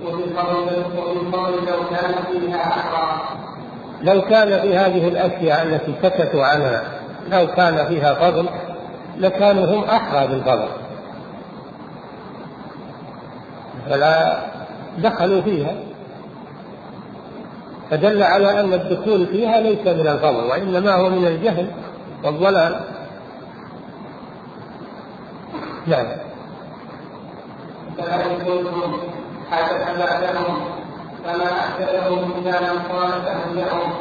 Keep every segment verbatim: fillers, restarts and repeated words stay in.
لو كان فيها أحرى، لو كان في هذه الأشياء التي سكتوا عنها لو كان فيها فضل لكانوا هم أحرى بالفضل، فلا دخلوا فيها، فدل على أن الدخول فيها ليس من الفضل وإنما هو من الجهل والضلال. نعم. فإن كنتم حدث بعدهم فما أحدثهم إلا من قال أهلهم.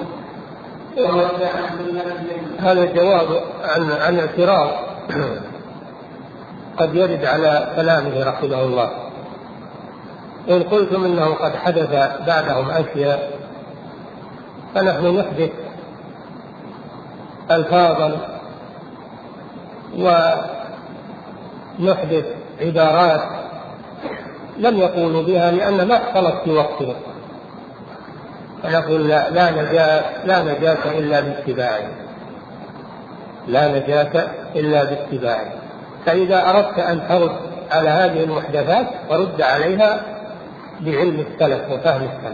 هذا الجواب عن عن اعتراض قد يرد على كلامه رحمه الله. إن قلتم إنه قد حدث بعدهم أشياء فنحن نحدث ألفاظا ونحدث عبارات لم يقولوا بها لأن ما حصلت في وقتهم، فنقول لا, لا نجاة لا نجاة إلا باتباعه، لا نجاة إلا باتباعه. فإذا أردت أن ترد على هذه المحدثات فرد عليها بعلم السلف وفهم السلف.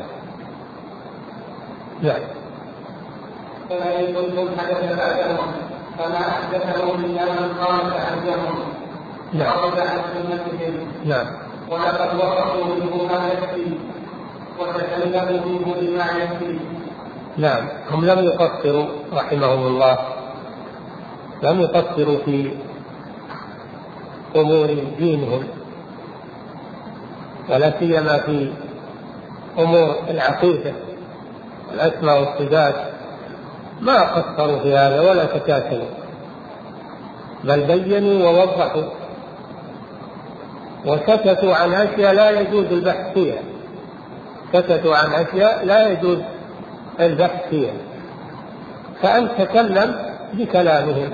نعم. فإن كنتم حدث بعدهم فما أحدثهم إلا من قال أحدهم وخرج عن سنتهم. نعم. ولقد وصفوا منه ما يكفي وتكلموا منه بما يكفي. نعم. هم لم يقصروا رحمهم الله، لم يقصروا في أمور دينهم ولا سيما في أمور العقيدة والأسماء والصفات، ما قصروا في هذا ولا تكاسلوا، بل بينوا ووضحوا وسكتوا عن أشياء لا يجوز البحث فيها، سكتوا عن أشياء لا يجوز البحث فيها. فأنت تكلم بكلامهم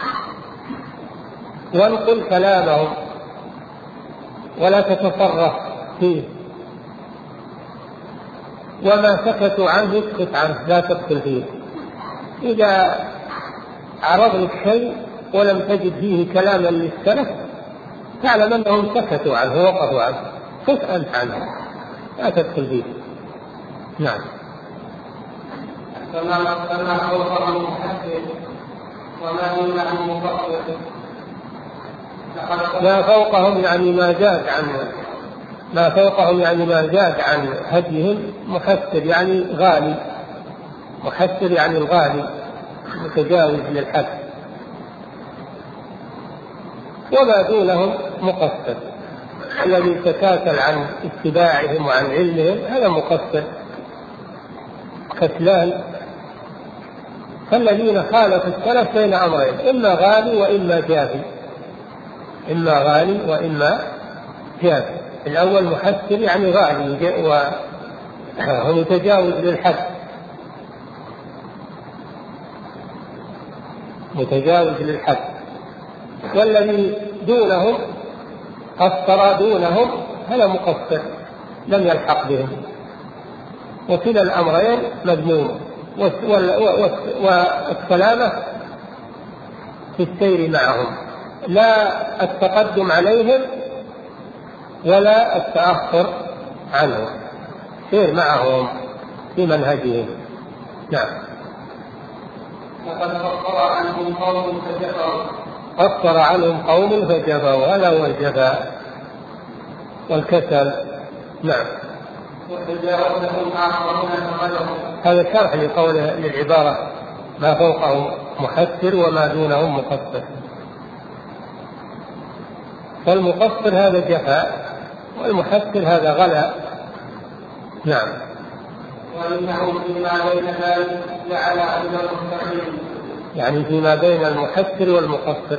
وانقل كلامهم ولا تتصرف فيه، وما سكتوا عنه اسكت عنه لا تدخل فيه. إذا عرض لك شيء ولم تجد فيه كلاما للسلف تعلم أنهم سكتوا عنه ووقفوا عنه، فاسأل عنه لا تدخل فيه. نعم. فما فوقهم محدث وما دونهم مفصل. ما فوقهم يعني ما زاد عن ما فوقهم يعني ما زاد عن هديهم محسر يعني غالي، محسر يعني الغالي متجاوز للحد، وما دونهم مقصر. الذي تكاسل عن اتباعهم وعن علمهم هذا مقصر كسلان. فالذين خالفوا السلف بين أمرين، إما غالي وإما جافي، إما غالي وإما جافي. الأول محسر يعني غالي وهو متجاوز للحد، متجاوز للحد. والذي دونهم قصر دونهم هذا مقصر لم يلحق بهم. وكلا الأمرين مذموم، والسلامة في السير معهم، لا التقدم عليهم ولا التأخر عنهم، سير معهم في منهجهم. نعم. لقد قصر عنهم قوم فجفوا قصر عنهم قوم فجفوا، هذا هو الجفاء والكسل. نعم. هذا شرح لقول للعبارة ما فوقهم محسر وما دونهم مقصر. فالمقصر هذا جفاء والمحسر هذا غلاء. نعم. وإنه فيما بين ذلك لعلى أجر المستقيم، يعني فيما بين المحسر والمقصر.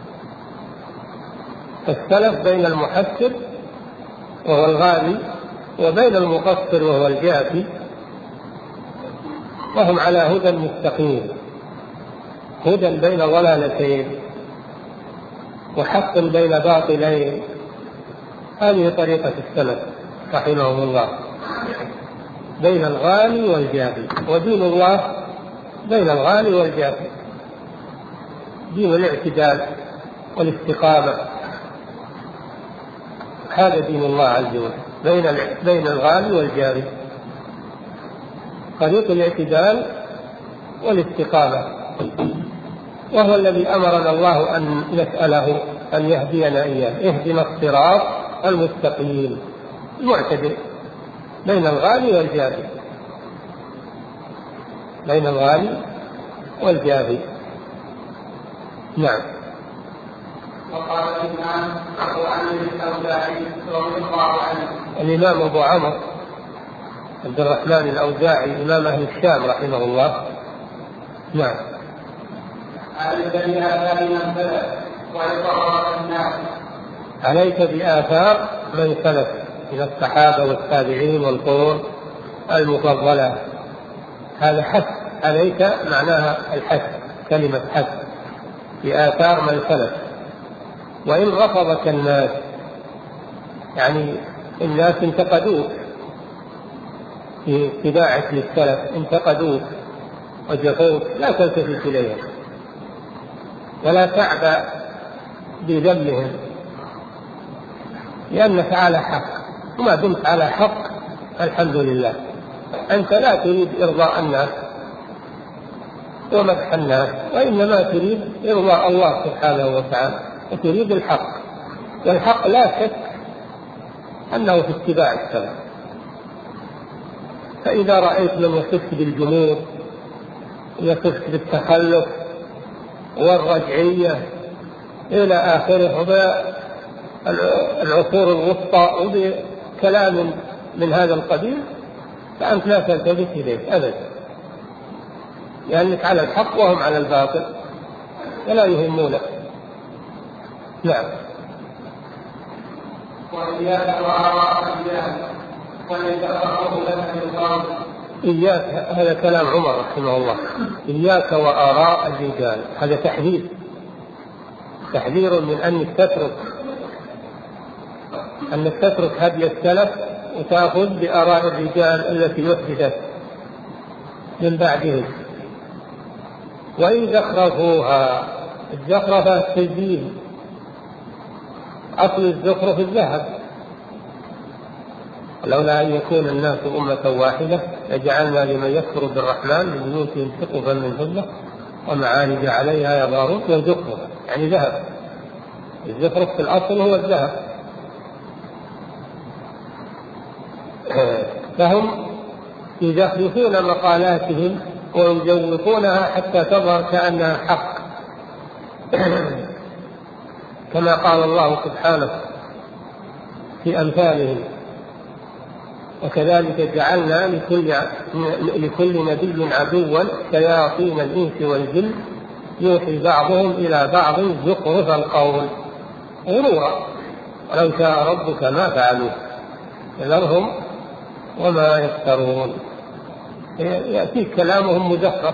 السلف بين المحسر وهو الغالي وبين المقصر وهو الجافي، وهم على هدى مستقيم، هدى بين ضلالتين وحق بين باطلين. هذه طريقة السلف رحمهم الله، بين الغالي والجافي. ودين الله بين الغالي والجافي، دين الاعتدال والاستقامة، هذا دين الله عز وجل. بين بين الغالي والجاري. طريق الاعتدال والاستقامة، وهو الذي أمرنا الله أن نسأله أن يهدينا إياه. اهدنا الصراط المستقيم المعتدل بين الغالي والجاري، بين الغالي والجاري. نعم. وقال الإمام أبو عمرو الأوزاعي رضي الله عنه، الإمام أبو عمرو عبد الرحمن الأوزاعي إمام أهل الشام رحمه الله. نعم. عليك بآثار من سلف وعبارات الناس، عليك بآثار من سلف من الصحابة والتابعين والقرون المفضلة. هذا حث عليك، معناها الحث، كلمة حث، بآثار من سلف. وإن رفضك الناس، يعني الناس انتقدوك في اتباعك للسلف، انتقدوك وجفوك، لا تلتفت إليهم ولا تعبأ بذمهم، لأنك على حق، وما دمت على حق الحمد لله. أنت لا تريد إرضاء الناس ومدح الناس، وإنما تريد إرضاء الله سبحانه وتعالى، وتريد الحق. والحق لا شك أنه في اتباع السلف. فإذا رأيت من يصف بالجمود، يصف بالتخلف والرجعية إلى آخره، وبالعصور الوسطى وبكلام من هذا القبيل، فأنت لا تلتفت إليه أبدا، لأنك على الحق وهم على الباطل ولا يهمونك. نعم. وإياك وآراء الرجال وليتفقهوا لك بالقول. إياك، هذا كلام عمر رحمه الله، إياك وآراء الرجال، هذا تحذير، تحذير من أنك تترك أنك تترك هدي السلف وتأخذ بآراء الرجال التي أحدثت من بعدهم. وإن زخرفوها، الزخرفة التزيين، أصل الزخرف الذهب. لولا أن يكون الناس أمة واحدة لجعلنا لمن يكفر بالرحمن لبيوتهم سقفا من فضة ومعارج عليها يظهرون، وزخرف يعني ذهب. الزخرف في الأصل هو الذهب. فهم يزخرفون مقالاتهم ويجوقونها حتى تظهر كأنها حق، كما قال الله سبحانه في أمثالهم: وكذلك جعلنا لكل, لكل نبي عدوا شياطين الإنس والجن يوحي بعضهم إلى بعض زخرف القول غرورا ولو شاء ربك ما فعلوه فذرهم وما يفترون. يأتيك كلامهم مزخرف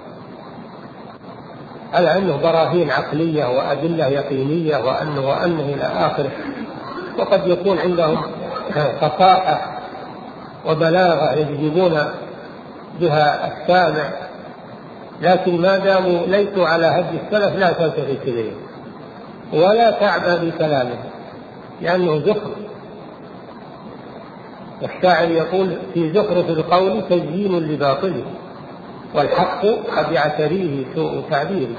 على أنه براهين عقلية وأدلة يقينية وأنه وأنه إلى آخره، وقد يكون عندهم فصاحة وبلاغة يجذبون بها السامع، لكن ما داموا ليسوا على هدي السلف لا تلتفت إليهم ولا تعبأ بكلامه لأنه زخرف. الشاعر يقول: في زخرف القول تزيين لباطله والحق قد يعتريه سوء تعبيره.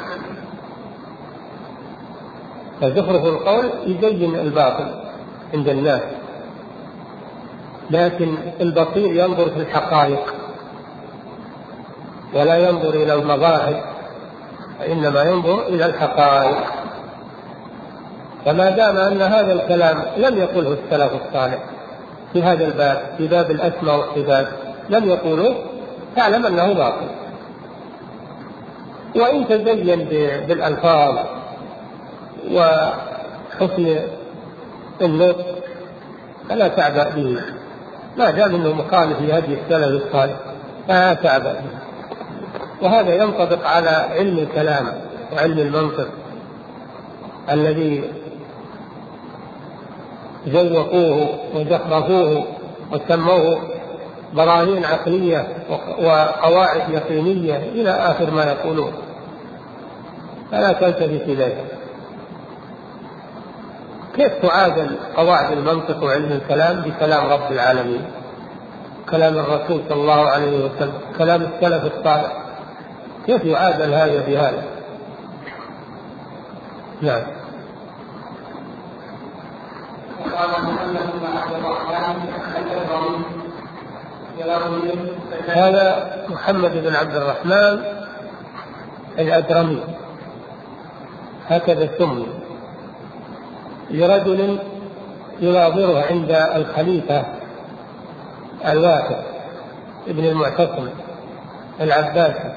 فزخرف القول يزين الباطل عند الناس، لكن البصير ينظر في الحقائق ولا ينظر إلى المظاهر، وإنما ينظر إلى الحقائق. فما دام أن هذا الكلام لم يقله السلف الصالح في هذا الباب، في باب الأسماء والصفات، لم يقولوه، تعلم أنه باطل. وإن تزين بالألفاظ وحسن النطق فلا تعبأ به، ما دام أنه مخالف لهدي السلف الصالح فلا تعبأ به. وهذا ينطبق على علم الكلام وعلم المنطق الذي زوقوه وزخرفوه وسموه براهين عقلية وقواعد يقينية إلى آخر ما يقولون، فلا تلتفت إليه. كيف تعادل قواعد المنطق وعلم الكلام بكلام رب العالمين، كلام الرسول صلى الله عليه وسلم، كلام السلف الصالح؟ كيف يعادل هذا بهذا؟ نعم. هذا محمد بن عبد الرحمن الأدرمي، هكذا سمي، لرجل يناظره عند الخليفة الواثق ابن المعتصم العباسي،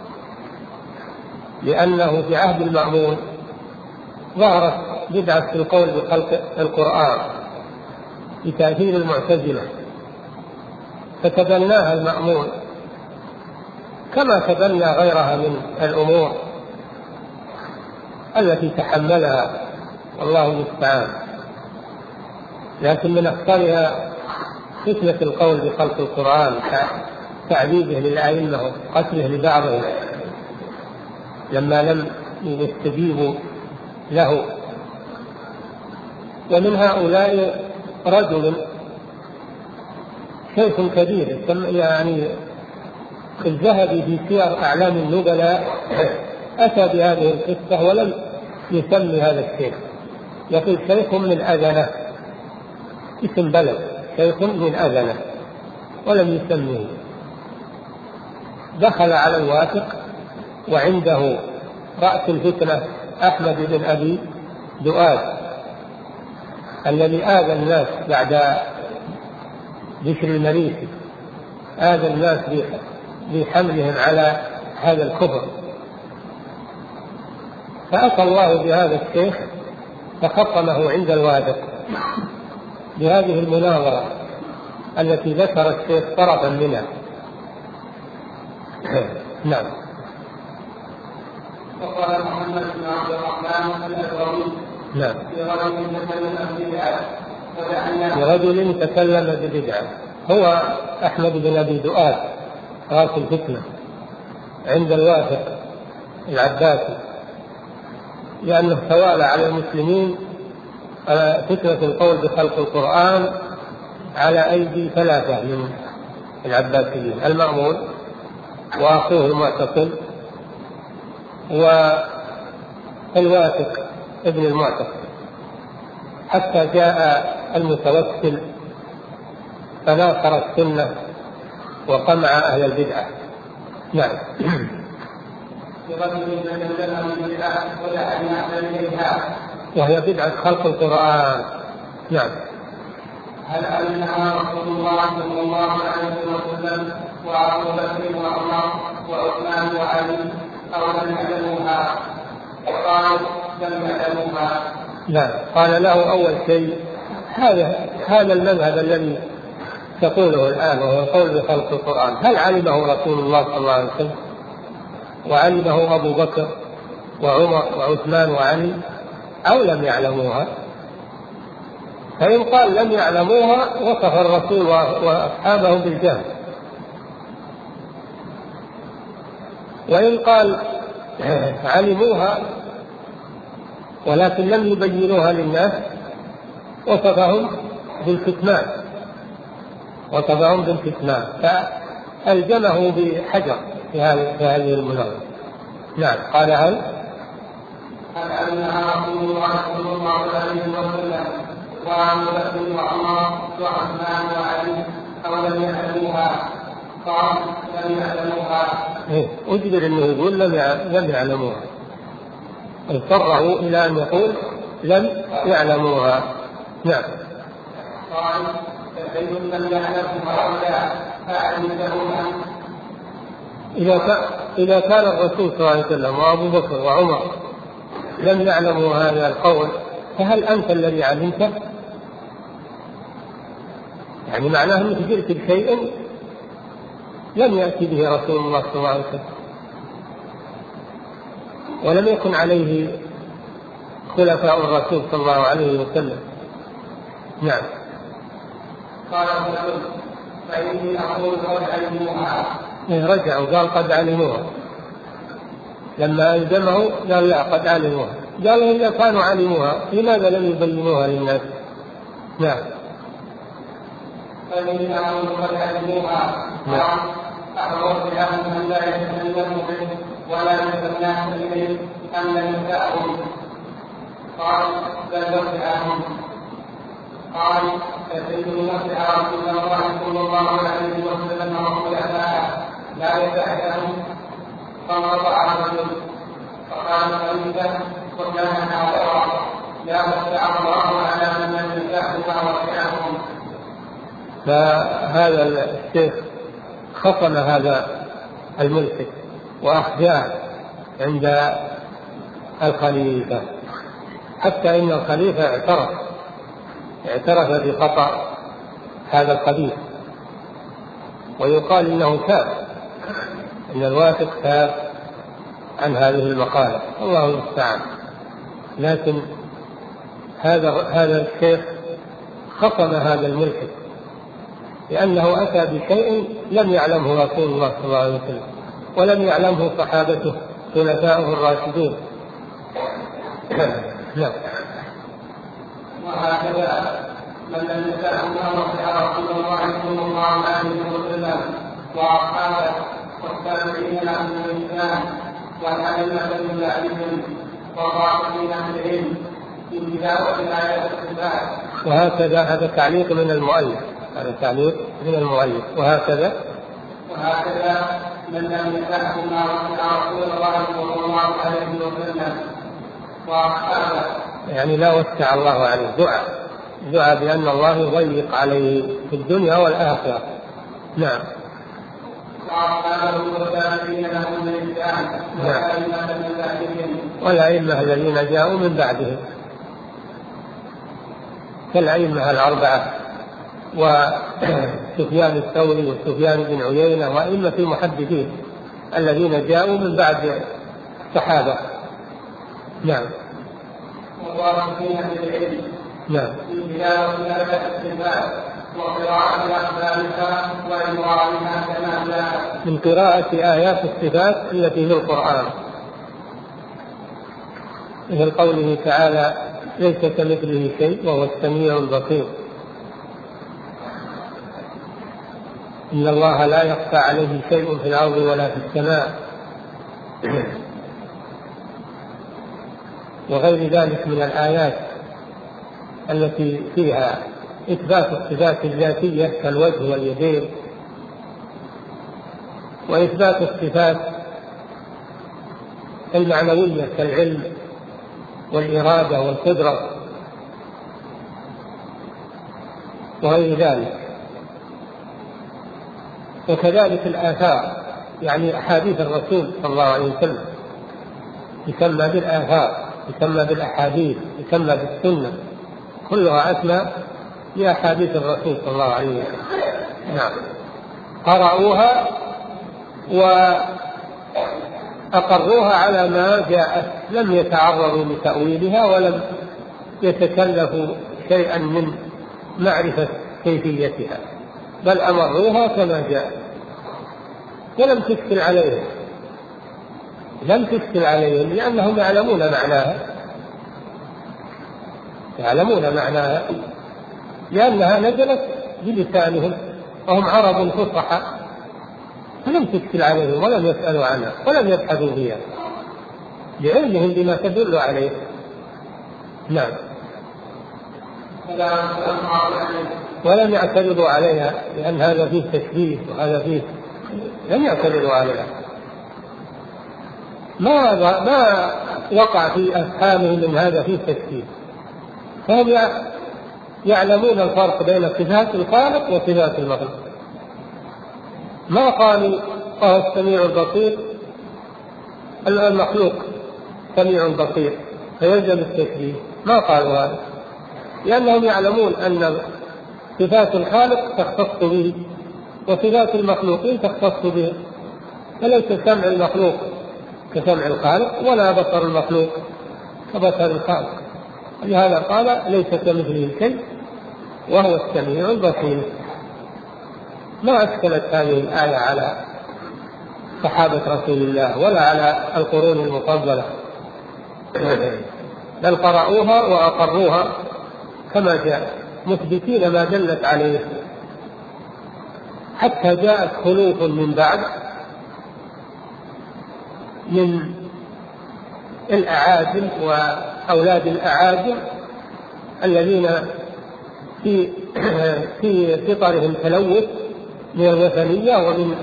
لأنه في عهد المأمون ظهرت بدعة في القول بخلق القرآن بتأثير المعتزلة، فتبناها المأمون كما تبنى غيرها من الأمور التي تحملها، والله المستعان. لكن من أخطرها فتنة القول بخلق القرآن، تعذيبه للأئمة وقتله لبعضهم لما لم يستجيبوا له. ومن هؤلاء رجل شيخ كبير يعني الذهبي في سير أعلام النبلاء أتى بهذه القصة ولم يسمي هذا الشيخ، يقول شيخ من أذنة، اسم بلد، شيخ من أذنة، ولم يسميه. دخل على الواثق وعنده رأس الفتنة أحمد بن أبي دؤاد الذي آذى الناس بعد بشر المريسي، آذى الناس بحملهم على هذا الكفر. فأتى الله بهذا الشيخ فخصمه عند الواثق بهذه المناظرة التي ذكر الشيخ طرفا منها. نعم. وقال محمد بن عبد الرحمن الأدرمي نعم في رجل تكلم ببدعة، هو أحمد بن أبي دؤاد رأس الفتنة عند الواثق العباسي، لأنه توالى على المسلمين فتنة القول بخلق القرآن على أيدي ثلاثة من العباسيين، المأمون وأخوه المعتصم والواثق ابن المعتصم، حتى جاء المتوكل فناصر السنة وقمع أهل البدعة. نعم. وهي بدعة خلق القرآن. نعم. هل علمها رسول الله صلى الله عليه وسلم وأبو بكر وعمر وعثمان وعلي أو لم يعلموها؟ قال لم يعلموها. لا، قال له أول شيء هذا هذا المذهب الذي تقوله الآن وهو القول بخلق القرآن، هل علمه رسول الله صلى الله عليه وسلم وعلمه أبو بكر وعمر وعثمان وعلي أو لم يعلموها؟ فإن قال لم يعلموها وصف الرسول وأصحابه بالجهل، وإن قال علموها ولكن لم يبينوها للناس وصفهم بالكتمان وصفهم بالكتمان فألزمه بحجر في هذه المناظرة. نعم. قال هل هل علمها رسول الله صلى الله عليه وسلم وأبو بكر وعمر وعثمان وعلي أو لم يعلموها؟ قال لم يعلموها. إيه، أجبر أنه يقول لم يعلموها، اضطره إلى أن يقول لم يعلموها. نعم. قال فإن لم يعلموها هؤلاء فأعلمهم. إذا كان الرسول صلى الله عليه وسلم وأبو بكر وعمر لم يعلموا هذا القول فهل أنت الذي علمته؟ يعني معناه أنك جئت بشيء لم يأتي به رسول الله صلى الله عليه وسلم ولم يكن عليه خلفاء الرسول صلى الله عليه وسلم. نعم. قال الرسول فإني أقول قد علموها. رجعوا قال قد علموها، لما ألزمه قال لا قد علموها، قال إذا كانوا علموها لماذا لم يبينوها للناس؟ نعم. فإن كانوا قد علموها أخبر بهم أن لا يتكلموا به ولا يتكلموا إليه أن نساءهم. قال بل وسعهم. قال فسيد وسع رسول الله صلى الله عليه وسلم وخلفاءه لا يتأذن. فانقطع الرجل فقال خليفة وكان هذا لا وسع الله على من يساء ما وسعهم. فهذا الشيخ خصم هذا الملحد وأخفاه عند الخليفة، حتى إن الخليفة اعترف اعترف بخطأ هذا الخبيث، ويقال إنه تاب، إن الواثق تاب عن هذه المقالة، الله المستعان. لكن هذا هذا الشيخ خصم هذا الملحد لأنه أتى بشيء لم يعلمه رسول الله صلى الله عليه وسلم ولم يعلمه صحابته خلفاؤه الراشدون. نعم. وهكذا من لم يسأل ما وسع رسول الله صلى الله عليه وسلم وأصحابه والتابعين لهم الإسلام والأئمة من بعدهم والراشدين من العلم في تلاوة الآيات الصفات. وهكذا هذا تعليق من المؤلف هذا تعليق من المؤلف وهكذا وهكذا من لم يسأل ما وسع رسول الله صلى الله عليه وسلم وأصحابه، يعني لا وسع الله عليه، دعاء دعاء بأن الله يضيق عليه في الدنيا والآخرة. نعم. والأئمة الذين جاءوا من بعدهم كالأئمة الأربعة وسفيان الثوري وسفيان بن عيينة وأئمة المحدثين الذين جاءوا من بعد الصحابة. نعم. والراسخين في العلم. نعم. في تلاوة الآيات الصفات وقراءة أخبارها وإمرارها كما جاء. من قراءة آيات الصفات التي في القرآن، مثل قوله تعالى ليس كمثله شيء وهو السميع البصير، إن الله لا يخفى عليه شيء في الأرض ولا في السماء، وغير ذلك من الآيات التي فيها إثبات الصفات الذاتية كالوجه واليدين، وإثبات الصفات المعنوية كالعلم والإرادة والقدرة وغير ذلك. وكذلك الآثار، يعني أحاديث الرسول صلى الله عليه وسلم يسمى بالآثار، يسمى بالأحاديث، يسمى بالسنة، كلها أسمى لأحاديث الرسول صلى الله عليه وسلم. نعم. قرأوها وأقروها على ما جاءت، لم يتعرضوا لتأويلها ولم يتكلفوا شيئا من معرفة كيفيتها، بل أمروها كما جاء ولم تشكل عليهم لم تشكل عليهم لأنهم يعلمون معناها يعلمون معناها لأنها نزلت بلسانهم وهم عرب فصحى، فلم تشكل عليهم ولم يسألوا عنها ولم يبحثوا فيها لعلمهم بما تدل عليه. نعم. ولم يعترضوا عليها لأن هذا فيه تشبيه وهذا فيه، لم يعترضوا عليها، ما ما وقع في أفهامهم من هذا فيه تشبيه، فهم يعلمون الفرق بين صفات الخالق وصفات المخلوق. ما قالوا وهو السميع البصير المخلوق سميع بصير فيلزم التشبيه، ما قالوا هذا، لأنهم يعلمون أن صفات الخالق تختص به وصفات المخلوقين تختص به، فليس سمع المخلوق كسمع الخالق ولا بصر المخلوق كبصر الخالق، لهذا قال ليس كمثله شيء وهو السميع البصير. ما أشكلت هذه الآية على صحابة رسول الله ولا على القرون المفضلة. بل قرأوها وأقروها كما جاء مثبتين ما دلت عليه، حتى جاءت خلوف من بعد من الأعاجم وأولاد الأعاجم الذين في في فطرهم تلوث من الوثنية ومن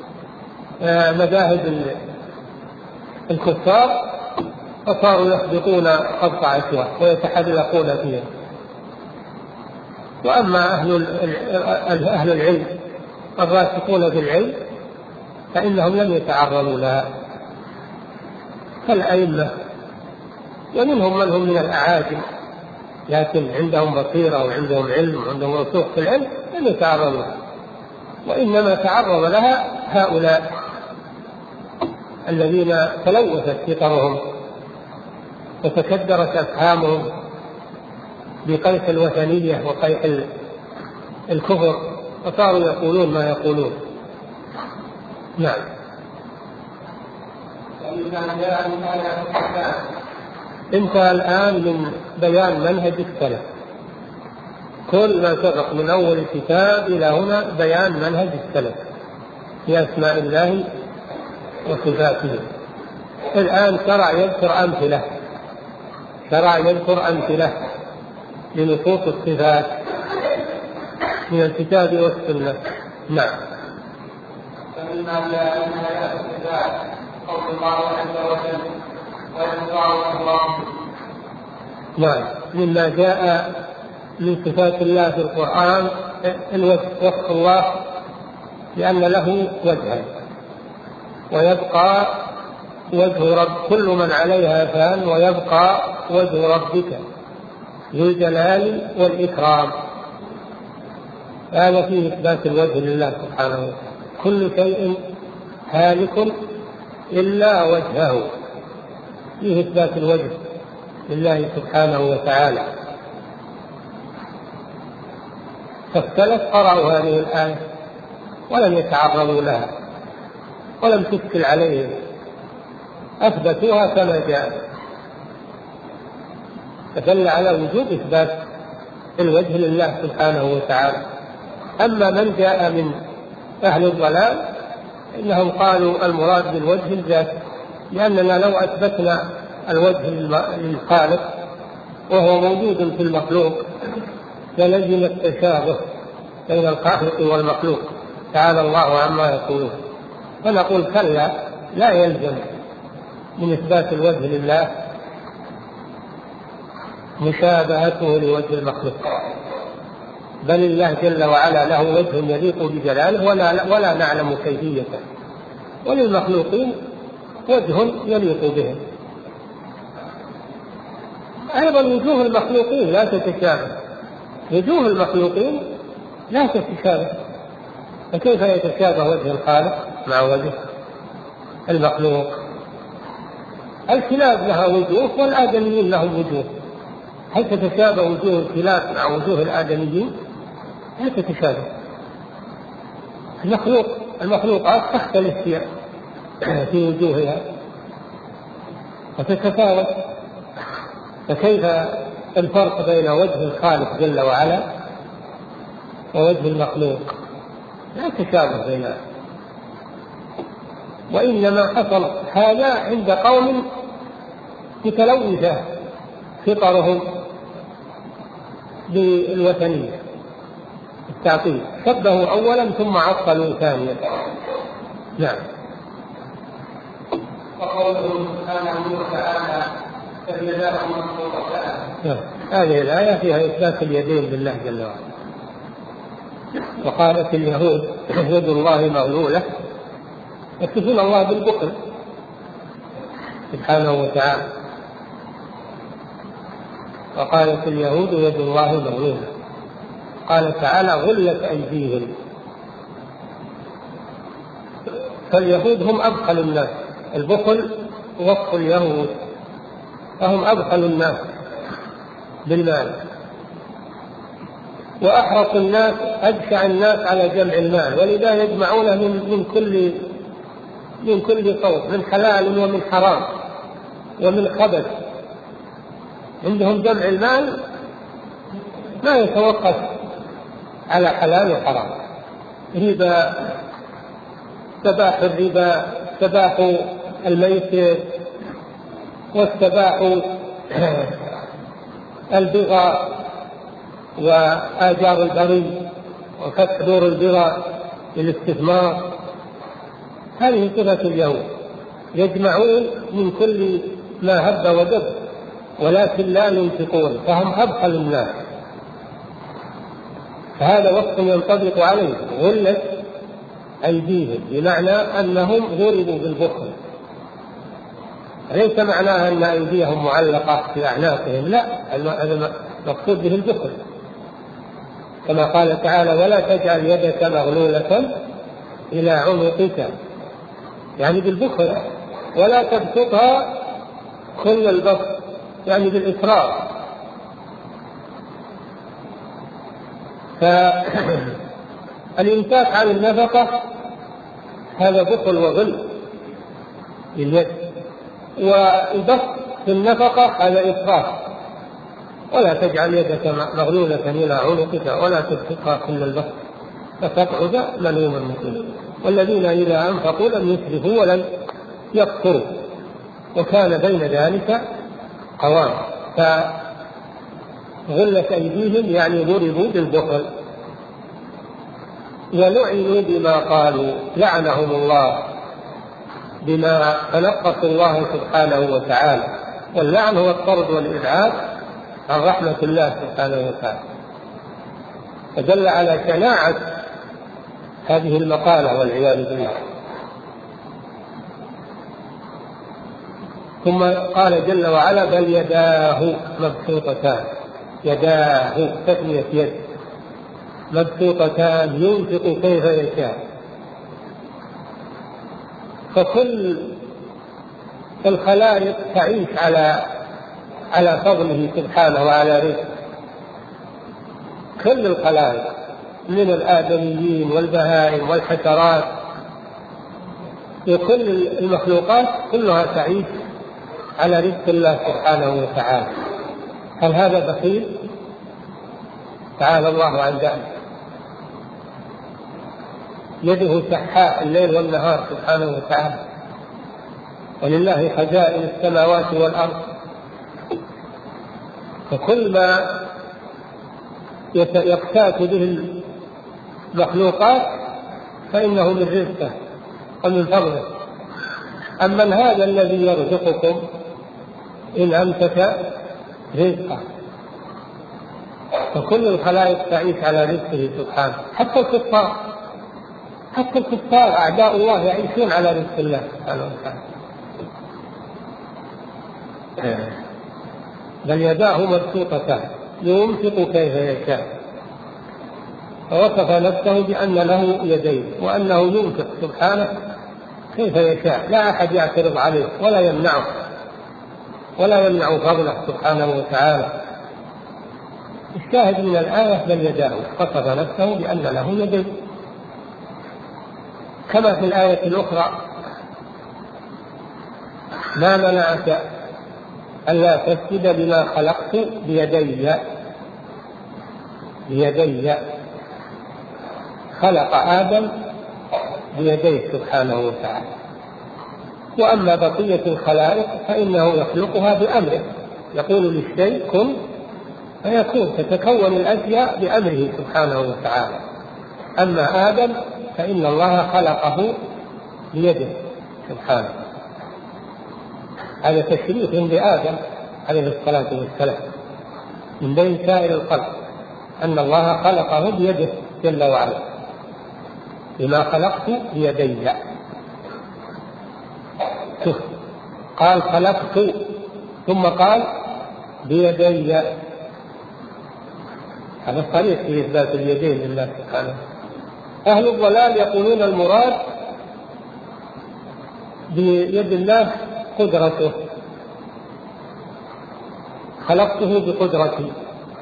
مذاهب الكفار، فصاروا يخبطون خبط عشوة ويتحلقون فيها. وأما أهل أهل العلم الراسخون في العلم فإنهم لم يتعرضوا لها كالأئمة، ومنهم من هم من الأعاجم لكن عندهم بصيرة وعندهم علم وعندهم رسوخ في العلم لم يتعرضوا لها، وإنما تعرض لها هؤلاء الذين تلوثت فطرهم وتكدرت أفهامهم بقيح الوثنية وقيح الكفر، وصاروا يقولون ما يقولون. نعم. انتهى الآن من بيان منهج السلف، كل ما سبق من أول الكتاب إلى هنا بيان منهج السلف في أسماء الله وصفاته. الآن شرع يذكر أمثلة شرع يذكر أمثلة لنصوص الصفات من الكتاب والسنة. نعم. فمما جاء من آيات الصفات قول الله عز وجل ويذكر الله. نعم. مما جاء من صفات الله في القرآن وصف الله لأن له وجها، ويبقى وجه رب كل من عليها فان ويبقى وجه ربك ذو الجلال والإكرام. هذا فيه إثبات الوجه لله سبحانه وتعالى، كل شيء هالك إلا وجهه، فيه إثبات الوجه لله سبحانه وتعالى. فالسلف قرأوا هذه الآية ولم يتعرضوا لها ولم تشكل عليهم، أثبتوها كما جاء، فدل على وجوب إثبات الوجه لله سبحانه وتعالى. أما من جاء من أهل الضلال إنهم قالوا المراد بالوجه الذات، لأننا لو أثبتنا الوجه للخالق وهو موجود في المخلوق للزم التشابه بين الخالق والمخلوق تعالى الله عما يقولون، فنقول كلا، لا يلزم من إثبات الوجه لله مشابهته لوجه المخلوق، بل الله جل وعلا له وجه يليق بجلاله ولا, ولا نعلم كيفيته، وللمخلوقين وجه يليق بهم. أيضا وجوه المخلوقين لا تتشابه، وجوه المخلوقين لا تتشابه، فكيف يتشابه وجه الخالق مع وجه المخلوق؟ الكلاب لها وجوه والآدميين لهم وجوه، هل تتشابه وجوه الكلاب مع وجوه الآدميين؟ لا تتشابه. المخلوق المخلوقات تختلف في وجوهها وتتفاوت، فكيف الفرق بين وجه الخالق جل وعلا ووجه المخلوق؟ لا تشابه بينها، وإنما حصل هذا عند قوم متلوثة فطرهم بالوثنية التعطيل، شبهوا أولا ثم عطلوا ثانيا. نعم. وقوله سبحانه وتعالى فبيداه مبسوطتان، هذه الآية فيها إثبات اليدين لله جل وعلا. وقالت اليهود يد الله مغلولة، يصفون الله بالبخل سبحانه وتعالى. وقالت اليهود يد الله مغلولة، قال تعالى غلت أيديهم. فاليهود هم أبخل الناس، البخل وصف اليهود، فهم أبخل الناس بالمال، وأحرص الناس أجشع الناس على جمع المال، ولذا يجمعونه من, من كل من كل صوت، من حلال ومن حرام ومن خبث، عندهم جمع المال ما يتوقف على حلال وحرام، ربا، استباح الربا، استباح الميسر، واستباح البغى وآجار البري وفتح دور البغى للاستثمار. هذه صفة اليهود، يجمعون من كل ما هب ودب ولكن لا ينفقون، فهم أبخل الناس. فهذا وصف ينطبق عليه، غلت أيديهم، بمعنى أنهم ضربوا بالبخل. ليس معناها أن أيديهم معلقة في أعناقهم، لا، هذا مقصود به البخل، كما قال تعالى: ولا تجعل يدك مغلولة إلى عنقك، يعني بالبخل، ولا تبسطها كل البسط، يعني بالإسراف. فالإمساك عن النفقة هذا بخل وغل لليد، والبسط في النفقة هذا إسراف. ولا تجعل يدك مغلولة إلى عنقك ولا تبسطها كل البسط فتقعد ملوما مسلما. والذين إذا أنفقوا لم يسرفوا ولم يقتروا وكان بين ذلك قوام. فغلت أيديهم يعني ضربوا بالبخل. ولعنوا بما قالوا، لعنهم الله بما تنقصوا الله سبحانه وتعالى. واللعن هو الطرد والإبعاد عن رحمة الله سبحانه وتعالى. فدل على شناعة هذه المقالة والعياذ بالله. ثم قال جل وعلا: بل يداه مبسوطتان، يداه تثنية يد، مبسوطتان ينفق كيف يشاء. فكل الخلائق تعيش على على فضله سبحانه وعلى رزقه، كل الخلائق من الآدميين والبهائم والحشرات وكل المخلوقات كلها تعيش على رزق الله سبحانه وتعالى. هل هذا بخيل؟ تعالى الله عن ذلك. يده سحاء الليل والنهار سبحانه وتعالى، ولله خزائن السماوات والأرض. فكل ما يقتات به المخلوقات فإنه من رزقه ومن فضله. أما هذا الذي يرزقكم إن أمسك رزقه. فكل الخلائق تعيش على رزقه سبحانه، حتى الكفار، حتى الكفار أعداء الله يعيشون على رزق الله سبحانه وتعالى. بل يداه مبسوطتان ينفق كيف يشاء. فوصف نفسه بأن له يدين وأنه ينفق سبحانه كيف يشاء، لا أحد يعترض عليه ولا يمنعه ولا يمنع فضله سبحانه وتعالى. الشاهد من الآية: بل يداه، وصف نفسه بأن له يدين. كما في الآية الأخرى: ما منعك ألا تسجد لما خلقت بيدي. بيدي خلق آدم بيديه سبحانه وتعالى. وأما بقية الخلائق فإنه يخلقها بأمره، يقول للشيء كن فيكون، تتكون الأشياء بأمره سبحانه وتعالى. أما آدم فإن الله خلقه بيده سبحانه. هذا تشريف لآدم عليه الصلاة والسلام من بين سائر الخلق، أن الله خلقه بيده جل وعلا، بما خلقت بيدي. قال خلقت ثم قال بيدي، هذا صريح في إثبات اليدين لله سبحانه. أهل الضلال يقولون المراد بيد الله قدرته، خلقته بقدرتي،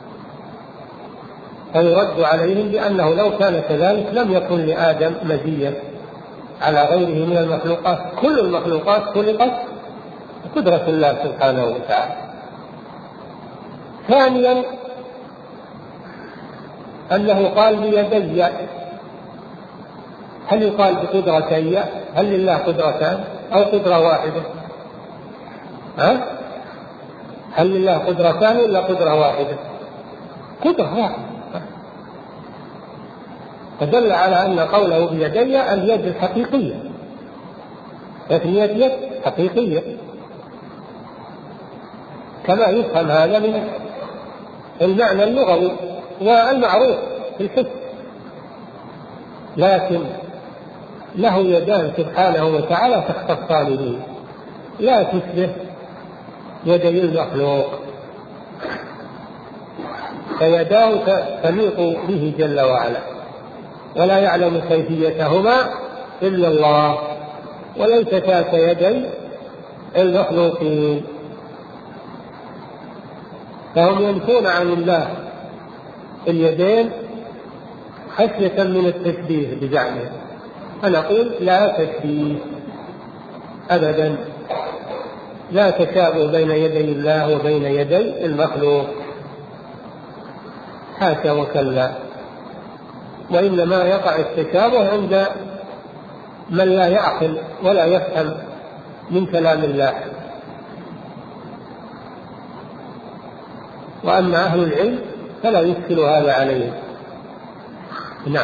فيرد عليهم بأنه لو كان كذلك لم يكن لآدم مزية على غيره من المخلوقات. كل المخلوقات خلقت بقدرة الله سبحانه وتعالى. ثانيا أنه قال بيدي، هل يقال بقدرتي؟ هل لله قدرتان أو قدرة واحدة؟ ها؟ هل لله قدرتان ولا قدرة واحدة؟ قدرة واحدة. فدل على أن قوله بيدي اليد الحقيقية، لكن يد يد حقيقية، كما يفهم هذا من المعنى اللغوي والمعروف في الحس. لكن له يدان سبحانه وتعالى تختصان به، لا تشبه يدي المخلوق، فيداه تليق به جل وعلا، ولا يعلم كيفيتهما إلا الله، وليستا كيدي المخلوقين. فهم ينفون عن الله اليدين خشية من التشبيه بزعمهم، فنقول لا تشبيه أبدا، لا تشابه بين يدي الله وبين يدي المخلوق، حاشا وكلا، وإنما يقع التشابه عند من لا يعقل ولا يفهم من كلام الله. وأما أهل العلم فلا يشكل هذا عليهم. نعم.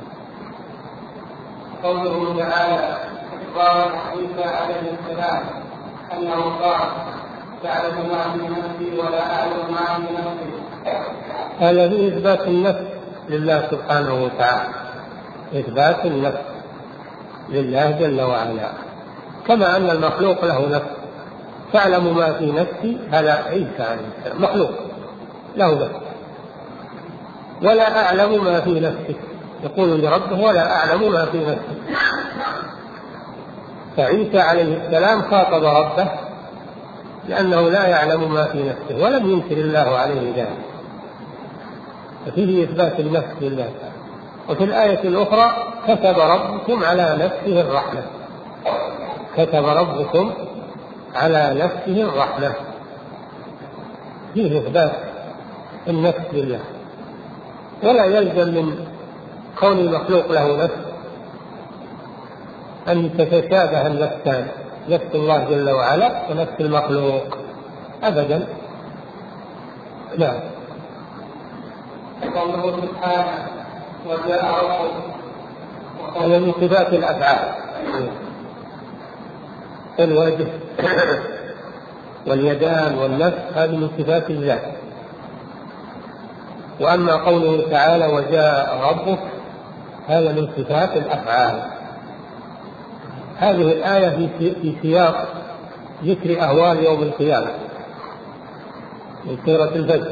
قوله تعالى إخبار عيسى عليه السلام أنه قال تعلم ما في نفسي ولا أعلم ما في نفسي، هذا في إثبات النفس لله سبحانه وتعالى، إثبات النفس لله جل وعلا، كما أن المخلوق له نفس. تعلم ما في نفسي، هذا عيسى عليه السلام مخلوق له نفس، ولا أعلم ما في نفسك، يقول لربه ولا أعلم ما في نفسك. فعيسى عليه السلام خاطب ربه لأنه لا يعلم ما في نفسه، ولم ينكر الله عليه ذلك، ففيه إثبات النفس لله. وفي الآية الأخرى كتب ربكم على نفسه الرحمة، كتب ربكم على نفسه الرحمة، فيه إثبات النفس لله. ولا يلزم من كون المخلوق له نفس أن تتشابه النفسان، نفس الله جل وعلا ونفس المخلوق أبدا. لا. قوله سبحانه وجاء ربك، هذا من صفات الأفعال، الوجه واليدان والنفس، هذه من صفات الله. وأما قوله تعالى وجاء ربك، هذا من صفات الأفعال. هذه الآية في سياق ذكر أهوال يوم القيامة من سورة الفجر.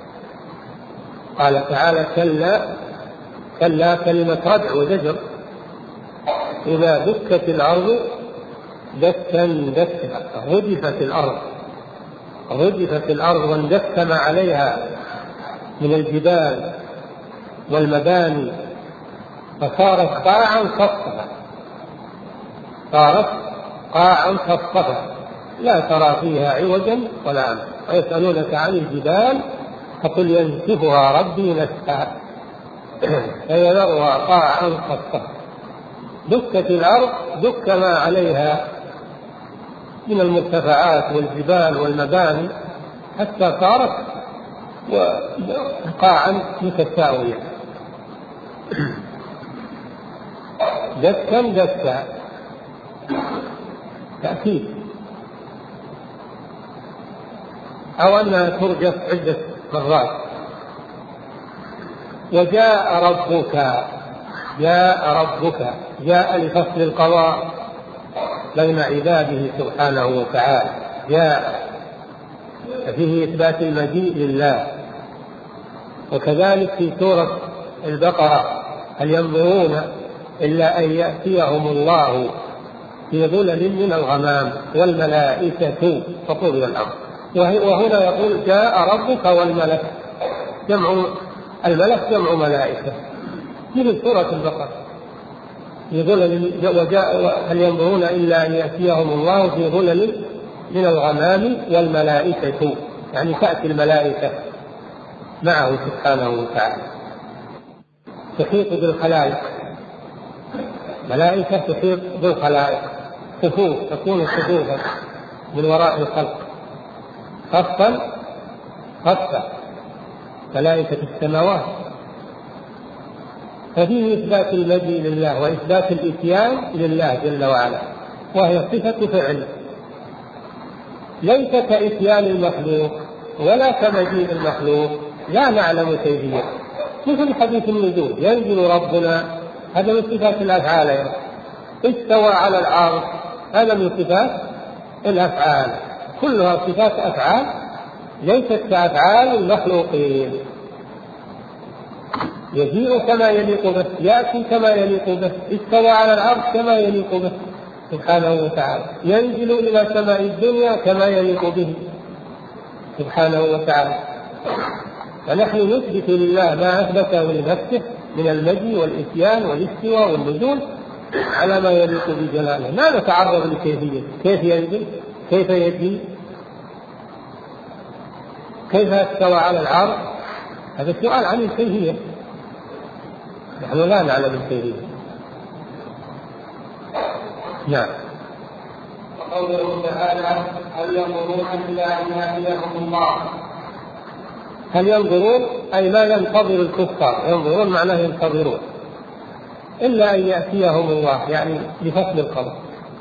قال تعالى كلا كلا كلمة ردع وزجر، إذا دكت الأرض دكا دكا، رجفت الأرض رجفت الأرض واندك ما عليها من الجبال والمباني، فصارت قاعا صفصفا، صارت قاعا صفصفا لا ترى فيها عوجا ولا أمتا. ويسألونك عن الجبال فقل ينسفها ربي نسفا فيذرها قاعا صفصفا. دكت الأرض دك ما عليها من المرتفعات والجبال والمباني حتى صارت قاعا متساوية، دكا دكا تأكيد، أو أنها ترجف عدة مرات. وجاء ربك، جاء ربك، جاء لفصل القضاء بين عباده سبحانه وتعالى، جاء، فيه إثبات المجيء لله. وكذلك في سورة البقرة هل ينظرون إلا أن يأتيهم الله في ظلل من الغمام والملائكة وقضي الأمر. وهنا يقول جاء ربك والملك، جمع الملك جمع ملائكة في سورة البقرة، يقول وجاء هل ينظرون إلا أن يأتيهم الله في ظلل من الغمام والملائكة، يعني تأتي الملائكة معه سبحانه وتعالى. تحيط بالخلائق، ملائكة تحيط بالخلائق، صفوف تكون صفوفا من وراء الخلق، خطا خطا ملائكة السماوات. ففيه إثبات المجيء لله وإثبات الإتيان لله جل وعلا، وهي صفة فعل ليس كإتيان المخلوق ولا كمجيء المخلوق، لا نعلم كيفية. مثل حديث النزول، ينزل ربنا، هذا من صفات الأفعال. استوى على العرش، هذا من صفات الأفعال، كلها صفات أفعال ليست كأفعال المخلوقين. يجيء كما يليق به، يأتي كما يليق به، استوى على العرش كما يليق به سبحانه وتعالى، ينزل إلى سماء الدنيا كما يليق به سبحانه وتعالى. فنحن نثبت لله ما أثبته لنفسه من المجيء والإتيان والاستواء والنزول على ما يليق بجلاله، ما نتعرض لكيفية، كيف ينزل، كيف يجيء، كيف استوى على العرش، هذا السؤال عن الكيفية، نحن لا نعلم الكيفية. نعم. وقوله تعالى هل ينظرون إلا أن يأتيهم الله. هل ينظرون أي ما ينتظر الكفار، ينظرون معناه ينتظرون، إلا أن يأتيهم الله يعني لفصل القمر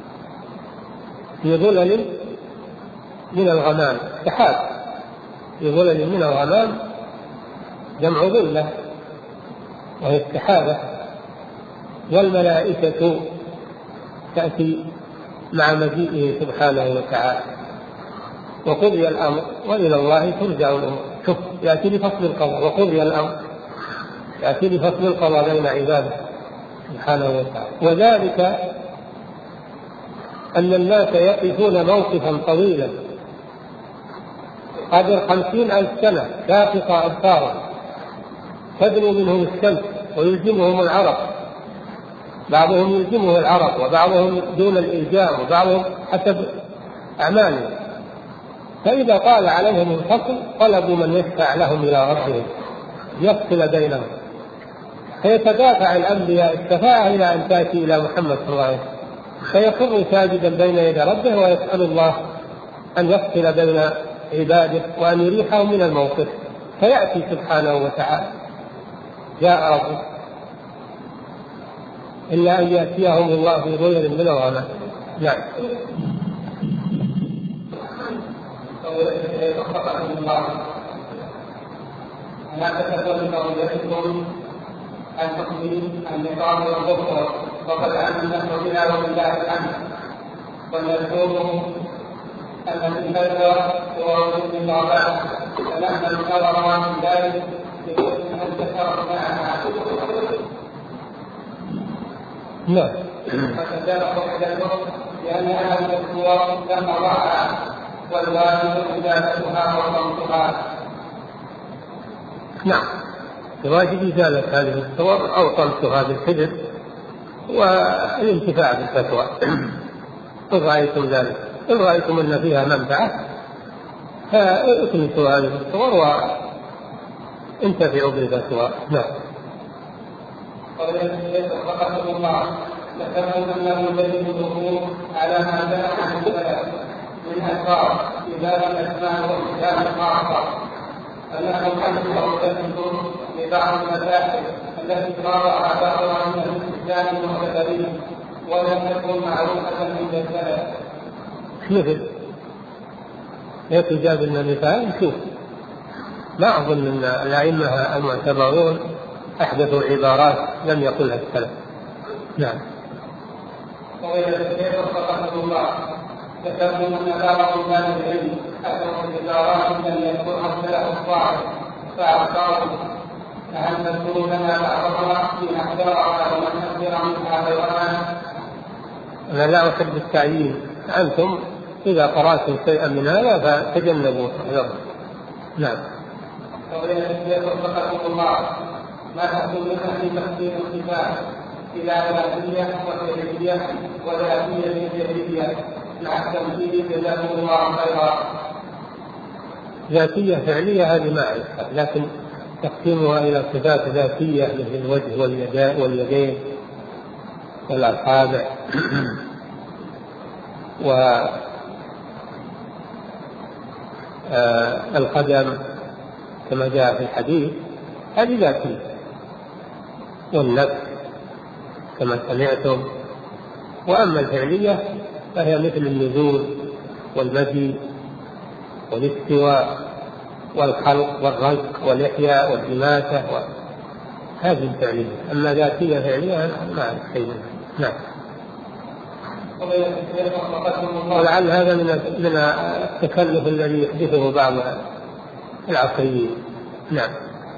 في ظلل من الغمام، سحاب في ظلل من الغمام جمع ظلة وهي السحابة، والملائكة تأتي مع مجيئه سبحانه وتعالى، وقضي الأمر وإلى الله ترجع الأمور. شوف، يأتي لفصل القضاء وقضي الأمر، يأتي لفصل القضاء بين عباده سبحانه وتعالى. وذلك أن الناس يقفون موقفا طويلا قدر خمسين ألف سنة شاقق أبصارا، تدنو منهم الشمس ويلزمهم العرق، بعضهم يلزمه العرق وبعضهم دون الإلزام وبعضهم حسب أعمالهم. فإذا طال عليهم الفصل طلبوا من يشفع لهم إلى ربهم يفصل بينهم، فيتدافع الأنبياء الشفاعة إلى أن تأتي إلى محمد صلى الله عليه وسلم، فيخر ساجدا بين يدي ربه ويسأل الله أن يفصل بين عباده وأن يريحهم من الموقف، فيأتي سبحانه وتعالى جاء ربه إلا أن يأتيهم الله في ظلل من الغمام. نعم. لا تتكلم قولتكم عن تقديم النقاب والظفر، وقد علمنا بنا وبالله الحمد، ونذكره أن في هذا هو من النقابات، فنحن نتبرع من ذلك بكل من ذكرناها. نعم. فتزال وحدته لأن أهل الصور لم أضعها، والواجب إزالتها وصمتها. نعم، الواجب إزالة هذه الصور أو طمسها بالحجر والانتفاع بالفتوى. إن رأيتم ذلك، إن رأيتم أن فيها منفعة فاطمسوا هذه الصور وانتفعوا بالفتوى. نعم. قال الشيخ رحمه الله ذكرنا أنه يجب الظهور على ما جاء عن السلف من ألفاظ في باب الأسماء والصفات الخاصة، أنه حدث عقدة لبعض المسائل التي قرأها بعضها من الإسلام المعتبرين ولم تكن معروفة عند السلف. مثل هيك جاب لنا مثال نشوف. ما أظن أن الأئمة المعتبرون أحدثوا عبارات لم يقلها السلف. نعم. وإلى الشيخ رحمه الله ذكرنا أن بعض رجال العلم أحدثوا عبارات لم يذكرها السلف الصالح فأعطاهم، فهل تذكروا لنا بعضها في أحجارها ومن أخبر منها غيرها؟ أنا لا أحب التعيين، أنتم إذا قرأتم شيئا من هذا فتجنبوا. نعم. وإلى الشيخ رحمه الله ما تحصل لنا في تفسير الصفات إلى ذاتية وفعلية وذاتية فعلية مع التمثيل جزاكم الله خيرا. ذاتية فعلية هذه ما أعرفها، لكن تقسيمها إلى صفات ذاتية مثل الوجه واليدين والأصابع والقدم كما جاء في الحديث، هذه ذاتية. والنفس كما سمعتم. وأما الفعلية فهي مثل النزول والمجيء والاستواء والخلق والرزق والإحياء والإماتة، هذه الفعلية. أما ذاتية فعلية ما أعرف شيء منها. نعم. ولعل هذا من من التكلف الذي يحدثه بعض العصريين. نعم.